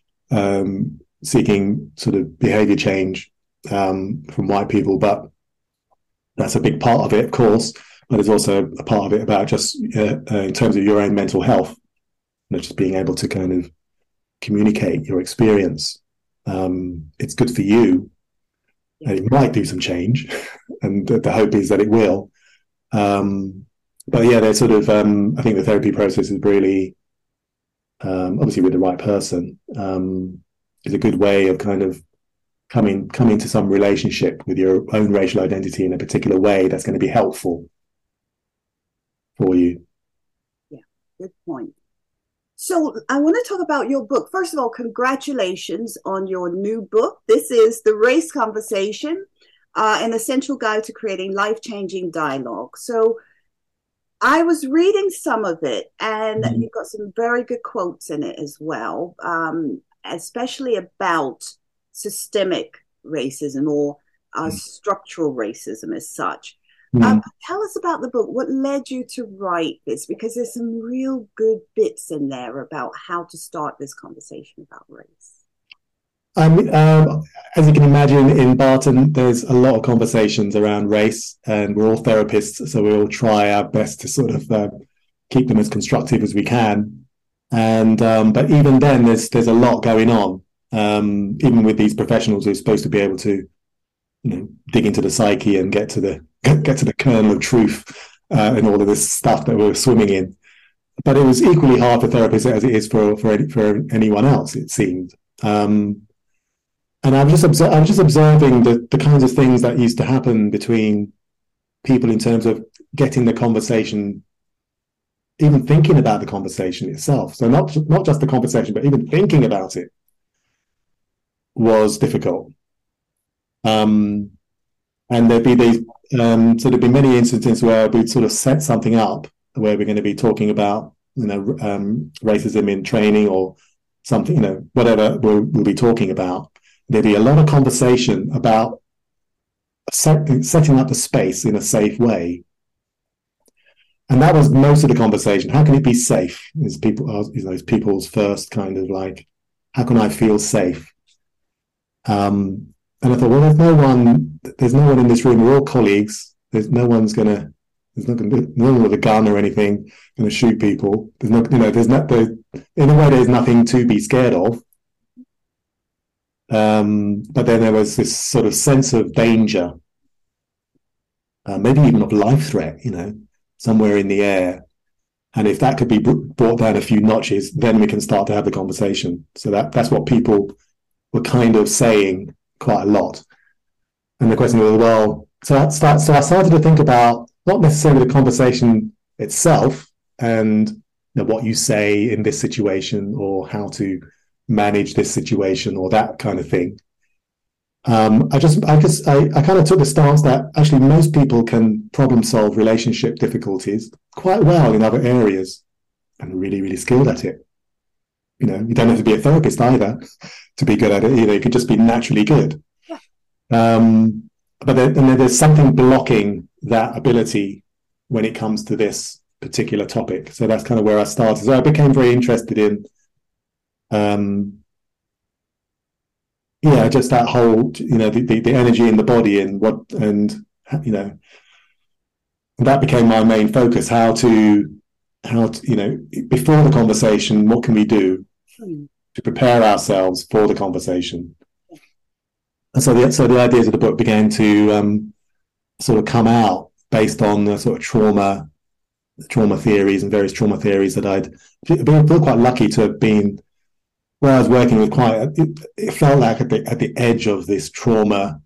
seeking sort of behavior change from white people, but that's a big part of it, of course. But there's also a part of it about just in terms of your own mental health, just being able to kind of communicate your experience. It's good for you, and it might do some change, and the hope is that it will. But yeah, they're sort of. I think the therapy process is really, obviously, with the right person, is a good way of kind of coming to some relationship with your own racial identity in a particular way that's going to be helpful for you. Yeah, good point. So I want to talk about your book. First of all, congratulations on your new book. This is The Race Conversation, an essential guide to creating life-changing dialogue. So I was reading some of it, and you've got some very good quotes in it as well, especially about systemic racism or structural racism as such. Tell us about the book. What led you to write this? Because there's some real good bits in there about how to start this conversation about race. As you can imagine, in Barton, there's a lot of conversations around race, and we're all therapists, so we all try our best to sort of keep them as constructive as we can. And but even then, there's a lot going on. Even with these professionals who are supposed to be able to, dig into the psyche and get to the kernel of truth and all of this stuff that we're swimming in. But it was equally hard for therapists as it is for anyone else, it seemed. And I was just observing the kinds of things that used to happen between people in terms of getting the conversation, even thinking about the conversation itself. So not just the conversation, but even thinking about it was difficult. And there'd be these, so there'd be many instances where we'd sort of set something up where we're going to be talking about, racism in training or something, whatever we'll be talking about. There'd be a lot of conversation about setting up the space in a safe way. And that was most of the conversation. How can it be safe? Is people's first kind of like, how can I feel safe? And I thought, well, there's no one in this room. We're all colleagues. There's no one with a gun or anything going to shoot people. In a way, there's nothing to be scared of. But then there was this sort of sense of danger, maybe even of life threat, somewhere in the air. And if that could be brought down a few notches, then we can start to have the conversation. So that's what people were kind of saying quite a lot. And the question was, well, so I started to think about not necessarily the conversation itself and what you say in this situation or how to manage this situation or that kind of thing. I kind of took the stance that actually most people can problem solve relationship difficulties quite well in other areas and really, really skilled at it. You don't have to be a therapist either to be good at it. You could just be naturally good. But there's something blocking that ability when it comes to this particular topic. So that's kind of where I started. So I became very interested in just that whole, the energy in the body and that became my main focus. How to before the conversation, what can we do to prepare ourselves for the conversation? And so the ideas of the book began to sort of come out based on the sort of trauma theories and various trauma theories that I'd feel quite lucky to have been. Where I was working with it felt like at the edge of this trauma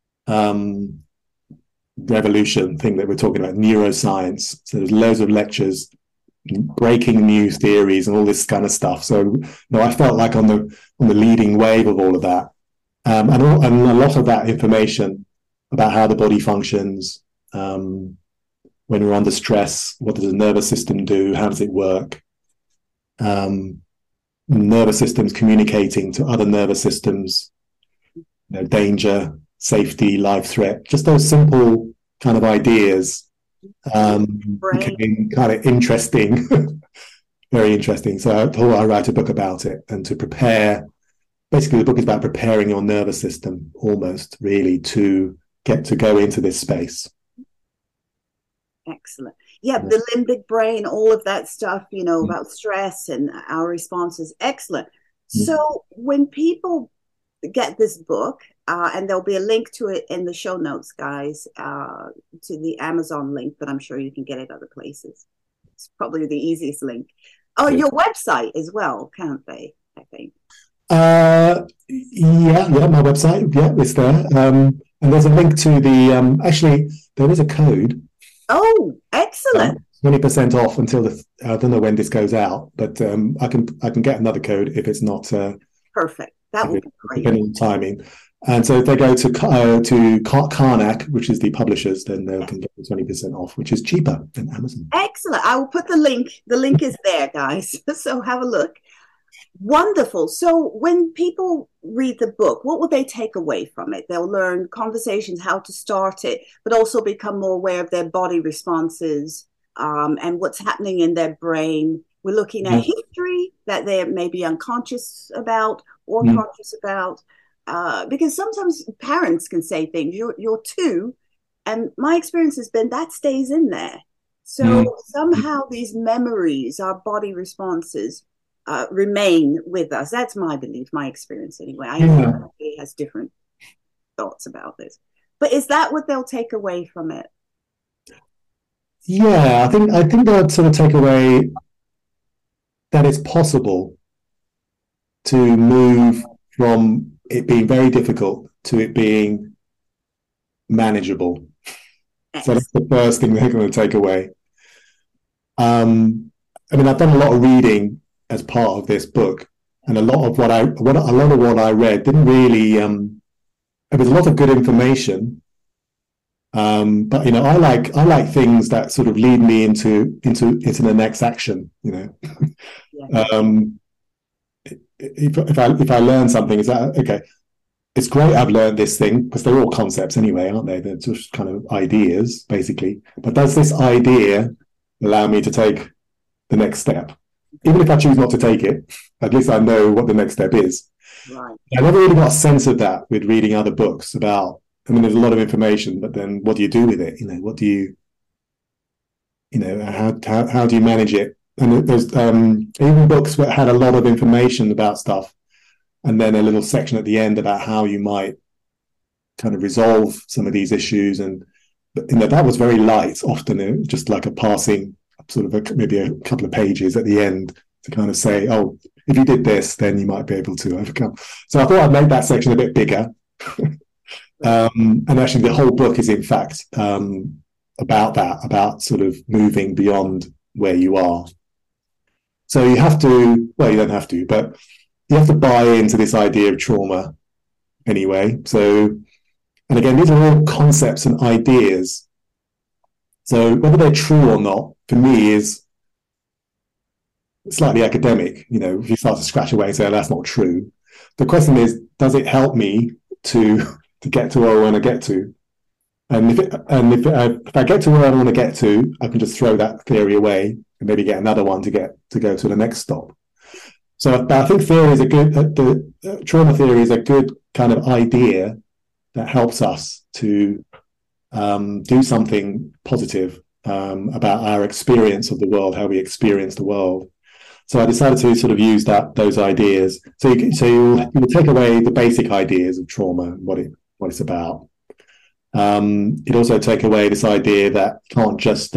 revolution thing that we're talking about, neuroscience. So there's loads of lectures, breaking new theories and all this kind of stuff. So I felt like on the leading wave of all of that. and a lot of that information about how the body functions, when we're under stress, what does the nervous system do? How does it work? Nervous systems communicating to other nervous systems, danger, safety, life threat, just those simple kind of ideas became kind of interesting, very interesting. So I thought I'd write a book about it and to prepare. Basically, the book is about preparing your nervous system almost really to get to go into this space. Excellent. Yeah, the limbic brain, all of that stuff, about stress and our responses. Excellent. So when people get this book, and there'll be a link to it in the show notes, guys, to the Amazon link, but I'm sure you can get it other places. It's probably the easiest link. Oh, your website as well, can't they? I think. Yeah, my website. Yeah, it's there. And there's a link to the. Actually, there is a code. Oh, excellent! 20% off until I don't know when this goes out, but I can get another code if it's not perfect. That would be great. Depending on timing. And so if they go to Karnak, which is the publishers, then they can get the 20% off, which is cheaper than Amazon. Excellent. I will put the link. The link is there, guys. So have a look. Wonderful. So when people read the book, what will they take away from it? They'll learn conversations, how to start it, but also become more aware of their body responses and what's happening in their brain. We're looking at history that they may be unconscious about or conscious about. Because sometimes parents can say things, you're two, and my experience has been that stays in there. So somehow these memories, our body responses, remain with us. That's my belief, my experience anyway. I know everybody has different thoughts about this. But is that what they'll take away from it? Yeah, I think they'll sort of take away that it's possible to move from it being very difficult to it being manageable. So that's the first thing they're going to take away. I mean, I've done a lot of reading as part of this book, and a lot of what I read didn't really. There was a lot of good information, but I like things that sort of lead me into the next action. If I learn something, is that okay? It's great I've learned this thing, because they're all concepts anyway, aren't they? They're just kind of ideas, basically. But does this idea allow me to take the next step? Even if I choose not to take it, at least I know what the next step is. Right. I never really got a sense of that with reading other books about, there's a lot of information, but then what do you do with it? What do you, how do you manage it? And there's even books that had a lot of information about stuff, and then a little section at the end about how you might kind of resolve some of these issues. And that was very light, often just like a passing sort of maybe a couple of pages at the end to kind of say, oh, if you did this, then you might be able to overcome. So I thought I'd make that section a bit bigger. And actually the whole book is in fact about that, about sort of moving beyond where you are. So you have to, well, you don't have to, but you have to buy into this idea of trauma anyway. So, and again, these are all concepts and ideas. So whether they're true or not, for me, is slightly academic. If you start to scratch away and say, oh, that's not true. The question is, does it help me to get to where I want to get to? And if I get to where I want to get to, I can just throw that theory away and maybe get another one to go to the next stop. So I think the trauma theory is a good kind of idea that helps us to do something positive about our experience of the world, how we experience the world. So I decided to sort of use those ideas. So you take away the basic ideas of trauma, what it's about. You'd also take away this idea that you can't just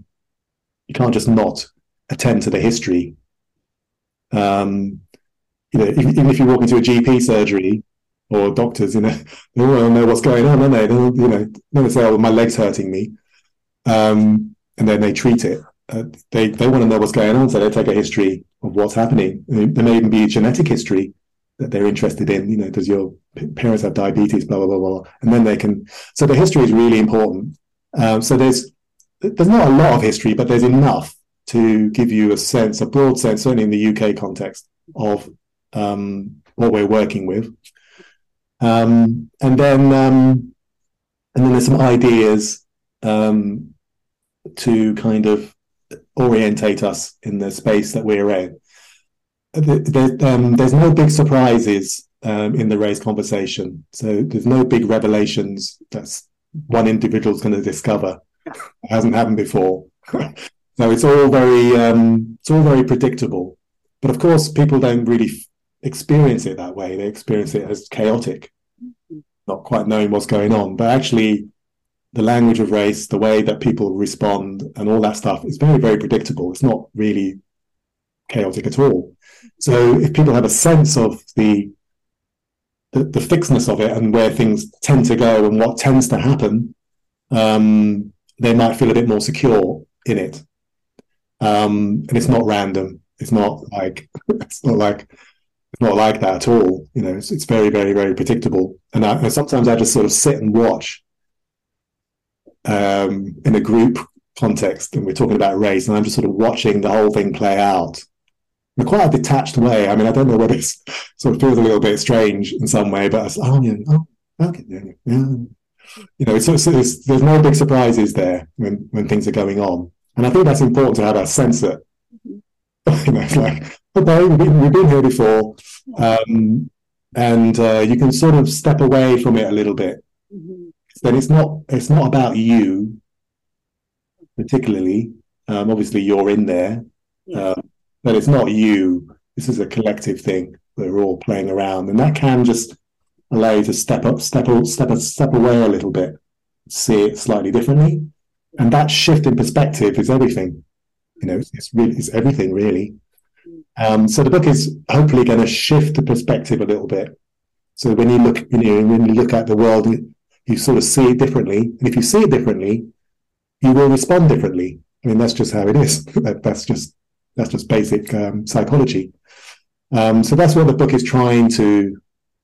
not attend to the history. Even if you walk into a GP surgery or doctors, they all know what's going on, don't they? They say, "Oh, my leg's hurting me," and then they treat it. They want to know what's going on, so they take a history of what's happening. There may even be genetic history that they're interested in. You know, does your parents have diabetes? Blah blah blah blah. And then they can. So the history is really important. So there's not a lot of history, but there's enough to give you a broad sense, certainly in the UK context, of what we're working with. And then there's some ideas to kind of orientate us in the space that we're in. There's no big surprises in the race conversation. So there's no big revelations that's one individual's going to discover. It hasn't happened before. So it's all very predictable. But of course, people don't really experience it that way. They experience it as chaotic, not quite knowing what's going on. But actually, the language of race, the way that people respond and all that stuff is very, very predictable. It's not really chaotic at all. So if people have a sense of the fixedness of it and where things tend to go and what tends to happen, they might feel a bit more secure in it. And it's not random. It's not like that at all. You know, it's very, very, very predictable. And sometimes I just sort of sit and watch in a group context, and we're talking about race, and I'm just sort of watching the whole thing play out in quite a detached way. I mean, I don't know whether it sort of feels a little bit strange in some way, but okay, yeah. You know, there's no big surprises there when things are going on, and I think that's important to have a sense that, you know, it's like, okay, we've been here before, and you can sort of step away from it a little bit. Mm-hmm. Then it's not about you particularly. Obviously, you're in there, yeah. But it's not you. This is a collective thing that we're all playing around, and that can just allow you to step away a little bit, see it slightly differently, and that shift in perspective is everything. You know, it's everything really. So the book is hopefully going to shift the perspective a little bit. So when you look at the world, you sort of see it differently, and if you see it differently, you will respond differently. I mean, that's just how it is. That's just basic psychology. So that's what the book is trying to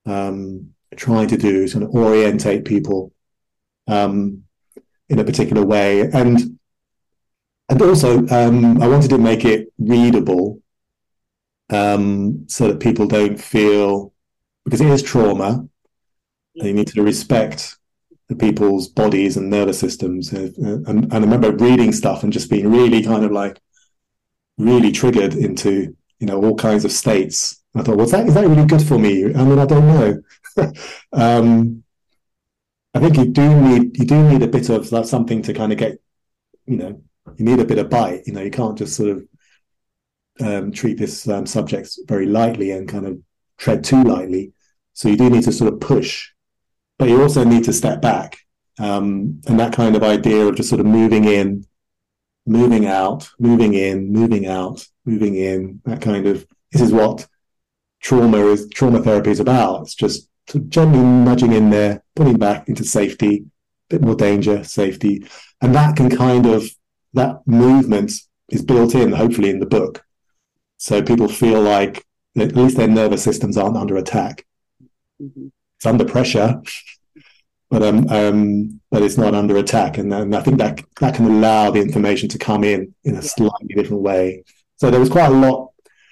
do, sort of orientate people in a particular way, and also I wanted to make it readable, so that people don't feel, because it is trauma, and you need to respect the people's bodies and nervous systems. And I remember reading stuff and just being really kind of like really triggered into, you know, all kinds of states. I thought, is that really good for me? I mean, I don't know. I think you do need a bit of like something to kind of get, you know, you need a bit of bite. You know, you can't just sort of treat this subject very lightly and kind of tread too lightly. So you do need to sort of push, but you also need to step back. And that kind of idea of just sort of moving in, moving out, moving in, moving out, moving in, that kind of, this is what trauma therapy is about. It's just sort of gently nudging in there, putting back into safety, a bit more danger, safety. And that can kind of, that movement is built in, hopefully, in the book. So people feel like at least their nervous systems aren't under attack. Mm-hmm. It's under pressure, but it's not under attack. And I think that can allow the information to come in a slightly different way. So there was quite a lot.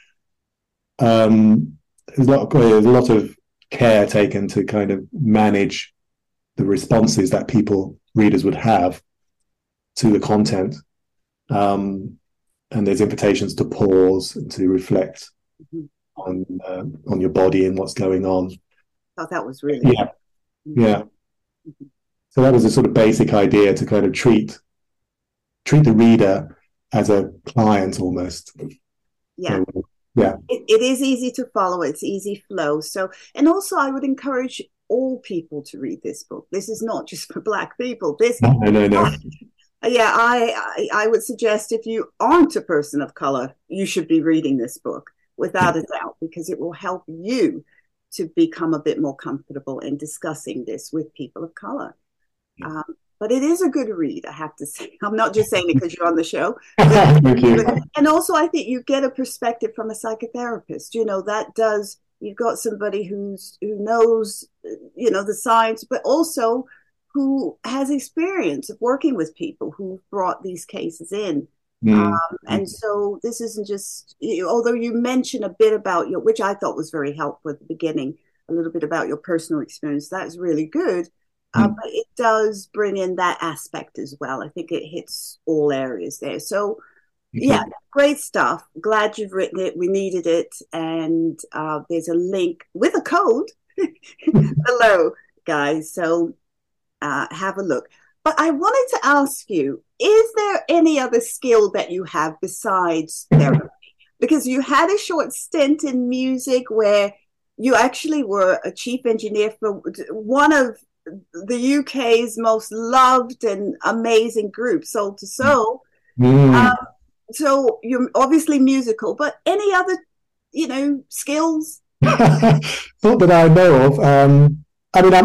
There's a lot of care taken to kind of manage the responses that readers would have to the content. And there's invitations to pause and to reflect on your body and what's going on. I thought that was really yeah. Mm-hmm. So that was a sort of basic idea, to kind of treat the reader as a client almost. Yeah. So, yeah. It is easy to follow. It's easy flow. So, and also I would encourage all people to read this book. This is not just for Black people. No. Yeah, I would suggest if you aren't a person of color, you should be reading this book without a doubt, because it will help you to become a bit more comfortable in discussing this with people of color. But it is a good read, I have to say. I'm not just saying it because you're on the show. Thank you. And also, I think you get a perspective from a psychotherapist. You know, that does You've got somebody who knows, the science, but also who has experience of working with people who've brought these cases in. Mm. And so this isn't just, although you mentioned a bit about which I thought was very helpful at the beginning, a little bit about your personal experience. That's really good. But it does bring in that aspect as well. I think it hits all areas there. So, yeah, great stuff. Glad you've written it. We needed it. And there's a link with a code below, guys. So have a look. But I wanted to ask you, is there any other skill that you have besides therapy? Because you had a short stint in music where you actually were a chief engineer for one of the UK's most loved and amazing groups, Soul II Soul. So you're obviously musical, but any other, skills? Not that I know of. I mean,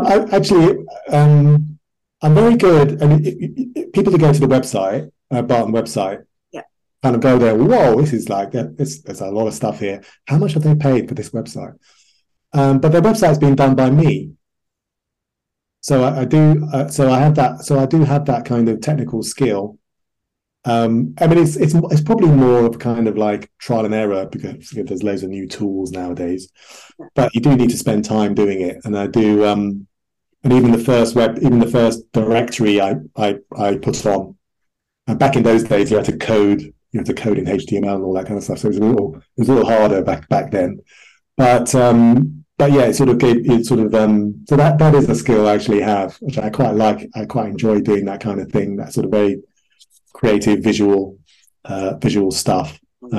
I'm very good. And people who go to the website, Barton website, kind of go there. Whoa, this is like there's a lot of stuff here. How much have they paid for this website? But their website's been done by me. So I do. So I have that. So I do have that kind of technical skill. I mean, it's probably more of kind of like trial and error because there's loads of new tools nowadays. But you do need to spend time doing it, and I do. And even the first directory I put on. And back in those days, you had to code in HTML and all that kind of stuff. So it was a little harder back then. But yeah, so that is a skill I actually have, which I quite like. I quite enjoy doing that kind of thing, that sort of very creative visual stuff.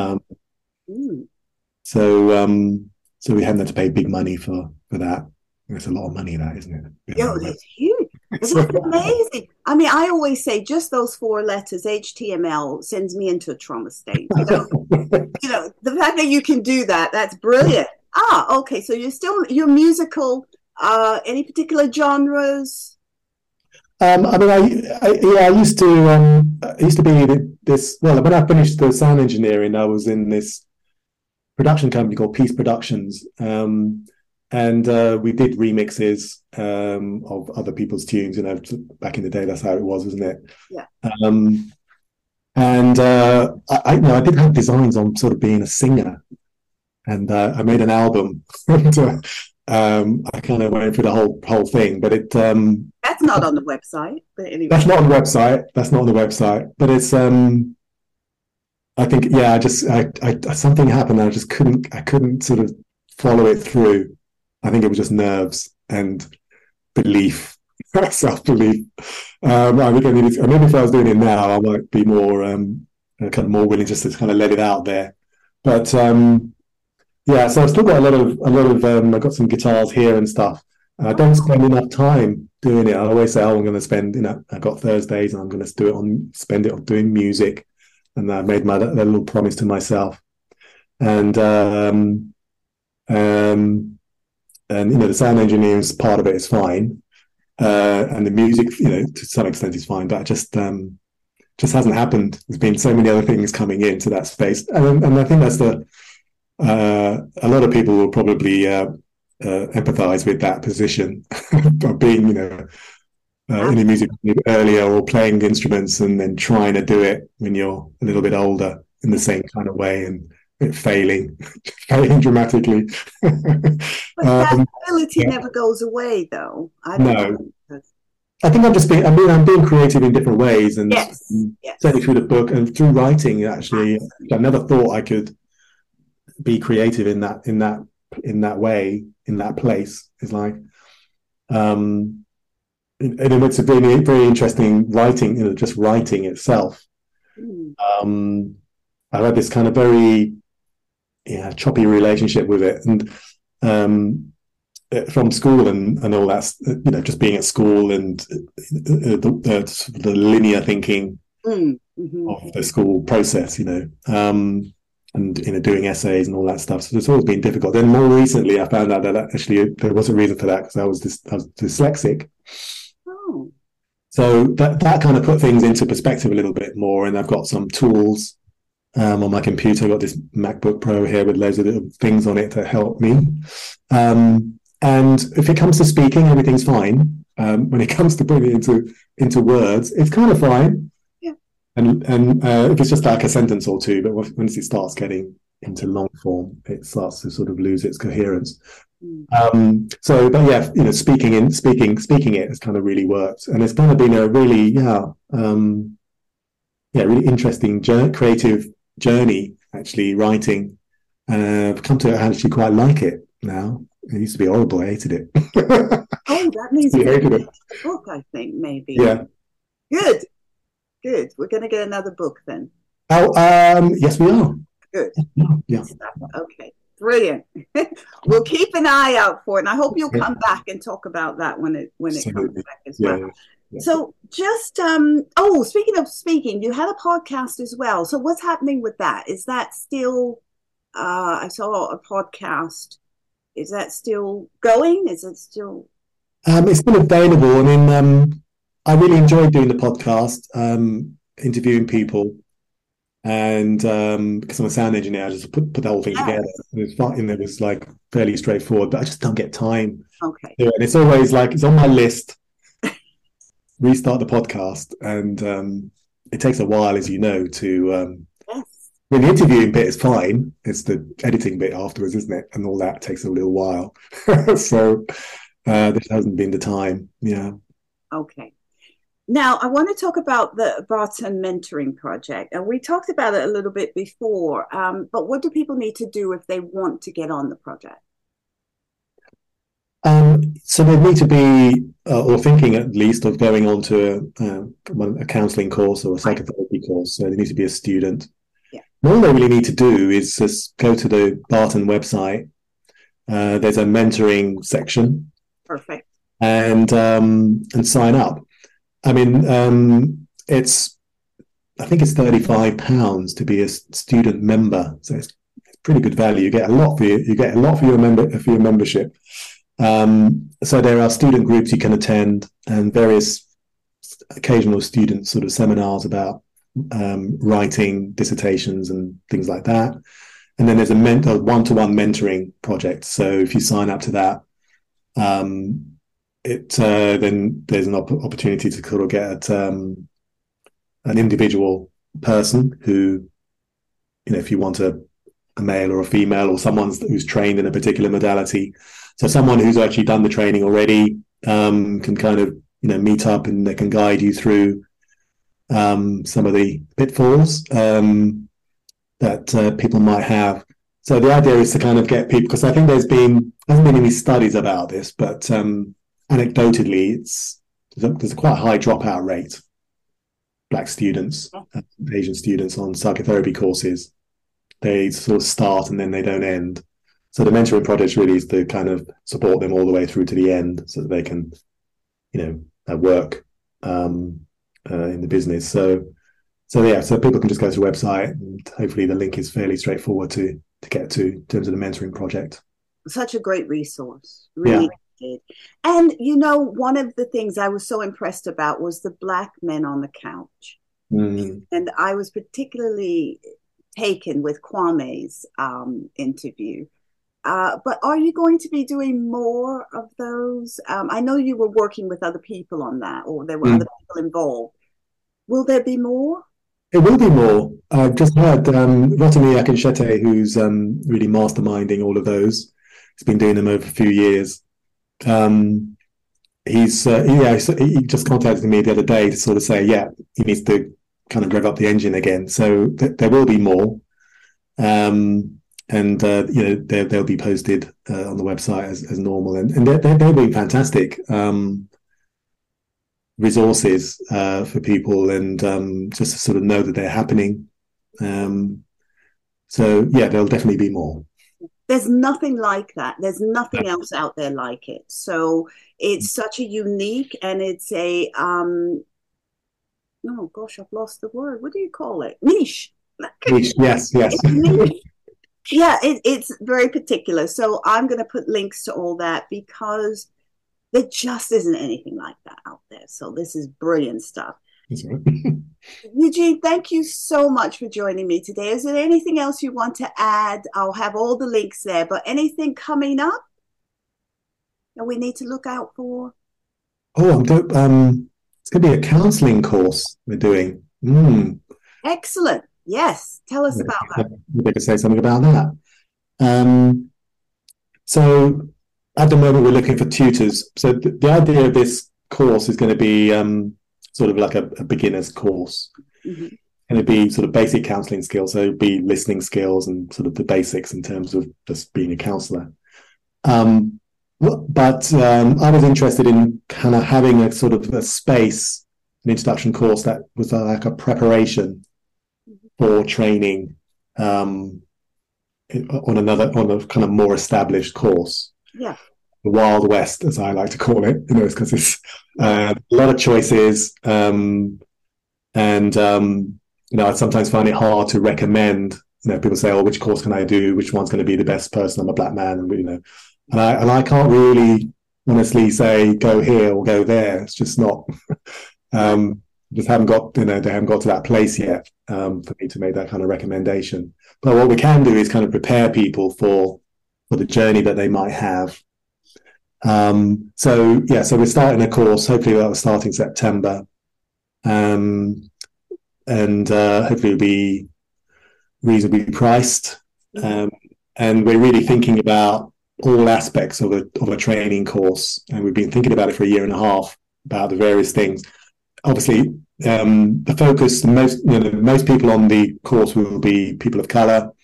So we haven't had to pay big money for that. It's a lot of money, that, isn't it? Yeah, it's huge. It's amazing. I mean, I always say just those 4 letters, HTML, sends me into a trauma state. The fact that you can do that, that's brilliant. Okay. So you're musical. Any particular genres? I mean, I used to be this. Well, when I finished the sound engineering, I was in this production company called Peace Productions. And we did remixes of other people's tunes. Back in the day, that's how it was, wasn't it? Yeah. I did have designs on sort of being a singer, and I made an album. And, I kind of went through the whole thing, but it. That's not on the website. But anyway. That's not on the website. But it's. I think I something happened. I just couldn't sort of follow it through. I think it was just nerves and belief, self-belief. I think maybe if I was doing it now, I might be more kind of more willing just to kind of let it out there. But so I've still got a lot of I've got some guitars here and stuff. And I don't spend enough time doing it. I always say, I'm going to spend, I've got Thursdays and I'm going to spend it on doing music. And I made my little promise to myself. And the sound engineering part of it is fine, and the music, to some extent, is fine. But it just hasn't happened. There's been so many other things coming into that space, and I think that's a lot of people will probably empathise with that position of being, in the music earlier or playing instruments and then trying to do it when you're a little bit older in the same kind of way and failing dramatically. But that ability never goes away, though. No. I think I'm being creative in different ways, and certainly through the book and through writing. Actually, I never thought I could be creative in that way, in that place. It's like, and it's a very, very interesting writing. Just writing itself. I had this kind of very choppy relationship with it, and from school and all that, just being at school and the linear thinking of the school process, and doing essays and all that stuff. So it's always been difficult. Then more recently, I found out that actually there was a reason for that, because I was dyslexic. Oh. So that kind of put things into perspective a little bit more, and I've got some tools on my computer. I've got this MacBook Pro here with loads of little things on it to help me. And if it comes to speaking, everything's fine. When it comes to putting it into words, it's kind of fine. Yeah. And if it's just like a sentence or two, but once it starts getting into long form, it starts to sort of lose its coherence. But yeah, speaking it has kind of really worked, and it's kind of been a really really interesting creative journey, actually, writing. I've come to actually quite like it now. It used to be horrible. I hated it. Oh, that means you hated it. Book, I think, maybe. Yeah. Good. We're going to get another book then. Oh, yes, we are. Good. Yeah. Okay. Brilliant. We'll keep an eye out for it, and I hope you'll come back and talk about that when it comes back as well. Yeah. So just speaking of speaking, you had a podcast as well. So what's happening with that? Is that still I saw a podcast. Is that still going? Is it still it's still available. I mean, I really enjoyed doing the podcast, interviewing people. And because I'm a sound engineer, I just put the whole thing together. It was fun, and it was like fairly straightforward, but I just don't get time. Okay. And it's always like it's on my list. Restart the podcast, and it takes a while, as you know, to. When the interviewing bit is fine, it's the editing bit afterwards, isn't it? And all that takes a little while. So this hasn't been the time. Yeah. Okay. Now, I want to talk about the Barton Mentoring Project. And we talked about it a little bit before, but what do people need to do if they want to get on the project? So they need to be, or thinking at least, of going on to a counselling course or a psychotherapy course. So they need to be a student. Yeah. All they really need to do is just go to the Barton website. There's a mentoring section. Perfect. And sign up. I mean, I think it's £35 to be a student member, so it's pretty good value. You get a lot for your membership. So there are student groups you can attend, and various occasional student sort of seminars about writing dissertations and things like that. And then there's a one-to-one mentoring project. So if you sign up to that, then there's an opportunity to sort of get an individual person who, if you want a male or a female or someone who's trained in a particular modality. So someone who's actually done the training already can kind of, meet up, and they can guide you through some of the pitfalls that people might have. So the idea is to kind of get people, because I think hasn't been any studies about this, but anecdotally, there's a quite high dropout rate. Black students, Asian students on psychotherapy courses, they sort of start and then they don't end. So the mentoring project really is to kind of support them all the way through to the end, so that they can, work in the business. So people can just go to the website, and hopefully the link is fairly straightforward to get to in terms of the mentoring project. Such a great resource, really. Yeah. And one of the things I was so impressed about was the Black men on the couch. And I was particularly taken with Kwame's interview. But are you going to be doing more of those? I know you were working with other people on that, or there were other people involved. Will there be more? It will be more. I've just heard Rotimi Akinshete, who's really masterminding all of those. He's been doing them over a few years. He just contacted me the other day to sort of say, he needs to kind of rev up the engine again. So there will be more. And they'll be posted on the website as normal, and they're being fantastic resources for people, and just to sort of know that they're happening. So there'll definitely be more. There's nothing like that. There's nothing else out there like it. So it's such a unique, and it's a oh gosh, I've lost the word. What do you call it? Niche. Niche. Yes. It's niche. Yeah, it's very particular. So I'm going to put links to all that, because there just isn't anything like that out there. So this is brilliant stuff. That's all right. Eugene, thank you so much for joining me today. Is there anything else you want to add? I'll have all the links there, but anything coming up that we need to look out for? Oh, it's going to be a counselling course we're doing. Excellent. Yes. Tell us about that. Maybe I could say something about that. So at the moment, we're looking for tutors. So the idea of this course is going to be sort of like a beginner's course. Mm-hmm. And it'd be sort of basic counselling skills. So it'd be listening skills and sort of the basics in terms of just being a counsellor. But I was interested in kind of having a sort of a space, an introduction course that was like a preparation for training on a kind of more established course. Yeah. The Wild West, as I like to call it, because it's a lot of choices, and I sometimes find it hard to recommend. People say, "Oh, which course can I do? Which one's going to be the best person? I'm a black man," and I can't really honestly say go here or go there. It's just not. Just haven't got they haven't got to that place yet for me to make that kind of recommendation. But what we can do is kind of prepare people for the journey that they might have. So we're starting a course. Hopefully that'll start in September, and hopefully it'll be reasonably priced. And we're really thinking about all aspects of a training course, and we've been thinking about it for a year and a half about the various things. Obviously, the focus, most people on the course will be people of color.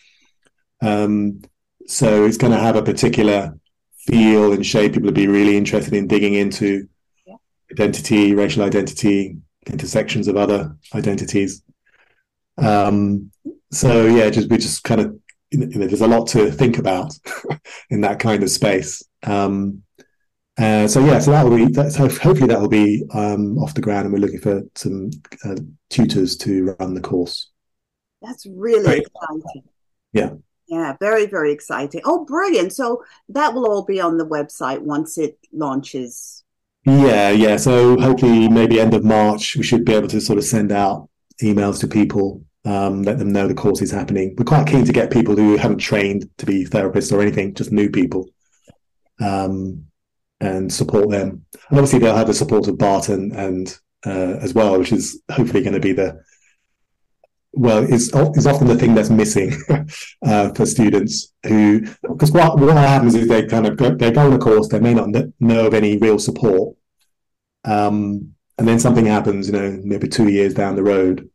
So it's going to have a particular feel and shape. People will be really interested in digging into identity, racial identity, intersections of other identities. We just kind of, there's a lot to think about in that kind of space. So hopefully that will be off the ground, and we're looking for some tutors to run the course. That's really exciting. Yeah. Yeah, very, very exciting. Oh, brilliant. So that will all be on the website once it launches. Yeah. So hopefully maybe end of March, we should be able to sort of send out emails to people, let them know the course is happening. We're quite keen to get people who haven't trained to be therapists or anything, just new people, and support them. And obviously they'll have the support of Barton and as well, which is hopefully going to be is often the thing that's missing for students because what happens is they go on a course, they may not know of any real support, and then something happens, maybe 2 years down the road,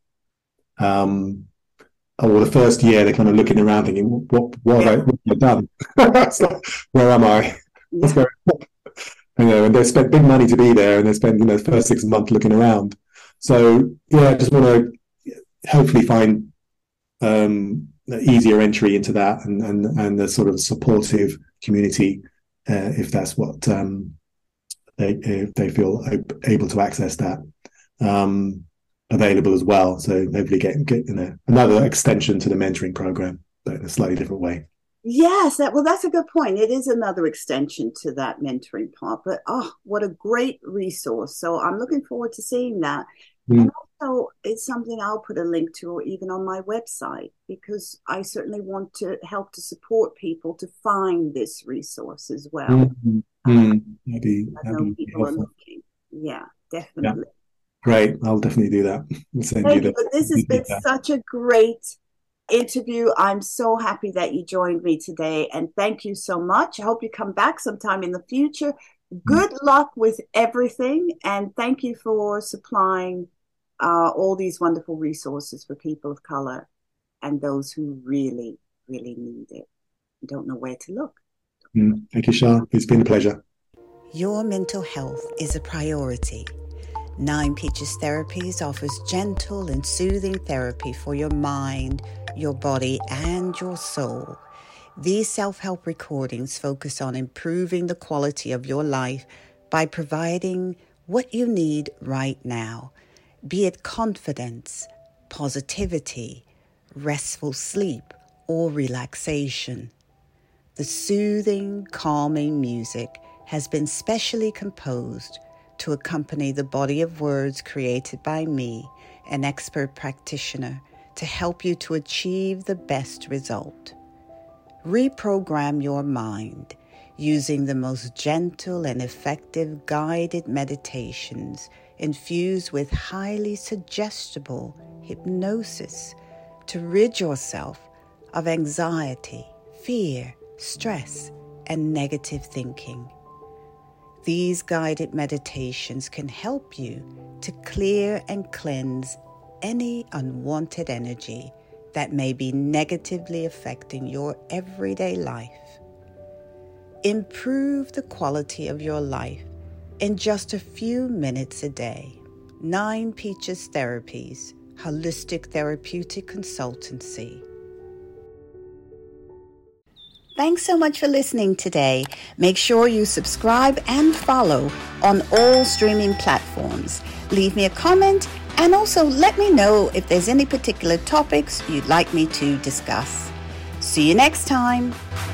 or the first year they're kind of looking around thinking, what have I done? Where am I? Yeah. And they spent big money to be there, and they spend the first 6 months looking around. So I just want to hopefully find easier entry into that and the sort of supportive community, if that's what they feel able to access that, available as well. So hopefully get another extension to the mentoring program, but in a slightly different way. Yes, that's a good point. It is another extension to that mentoring part, but what a great resource. So I'm looking forward to seeing that. And also, it's something I'll put a link to, or even on my website, because I certainly want to help to support people to find this resource as well. Maybe people are looking. Yeah, definitely. Yeah. Great. I'll definitely do that. Thank you. But this has been such a great interview. I'm so happy that you joined me today, and thank you so much. I hope you come back sometime in the future. Good luck with everything, and thank you for supplying all these wonderful resources for people of color and those who really, really need it and don't know where to look. Thank you, Shah. It's been a pleasure. Your mental health is a priority. 9 Peaches Therapies offers gentle and soothing therapy for your mind, your body, and your soul. These self-help recordings focus on improving the quality of your life by providing what you need right now, be it confidence, positivity, restful sleep, or relaxation. The soothing, calming music has been specially composed to accompany the body of words created by me, an expert practitioner, to help you to achieve the best result. Reprogram your mind using the most gentle and effective guided meditations infused with highly suggestible hypnosis to rid yourself of anxiety, fear, stress, and negative thinking. These guided meditations can help you to clear and cleanse any unwanted energy that may be negatively affecting your everyday life. Improve the quality of your life in just a few minutes a day. 9 Peaches Therapies, Holistic Therapeutic Consultancy. Thanks so much for listening today. Make sure you subscribe and follow on all streaming platforms. Leave me a comment and also let me know if there's any particular topics you'd like me to discuss. See you next time.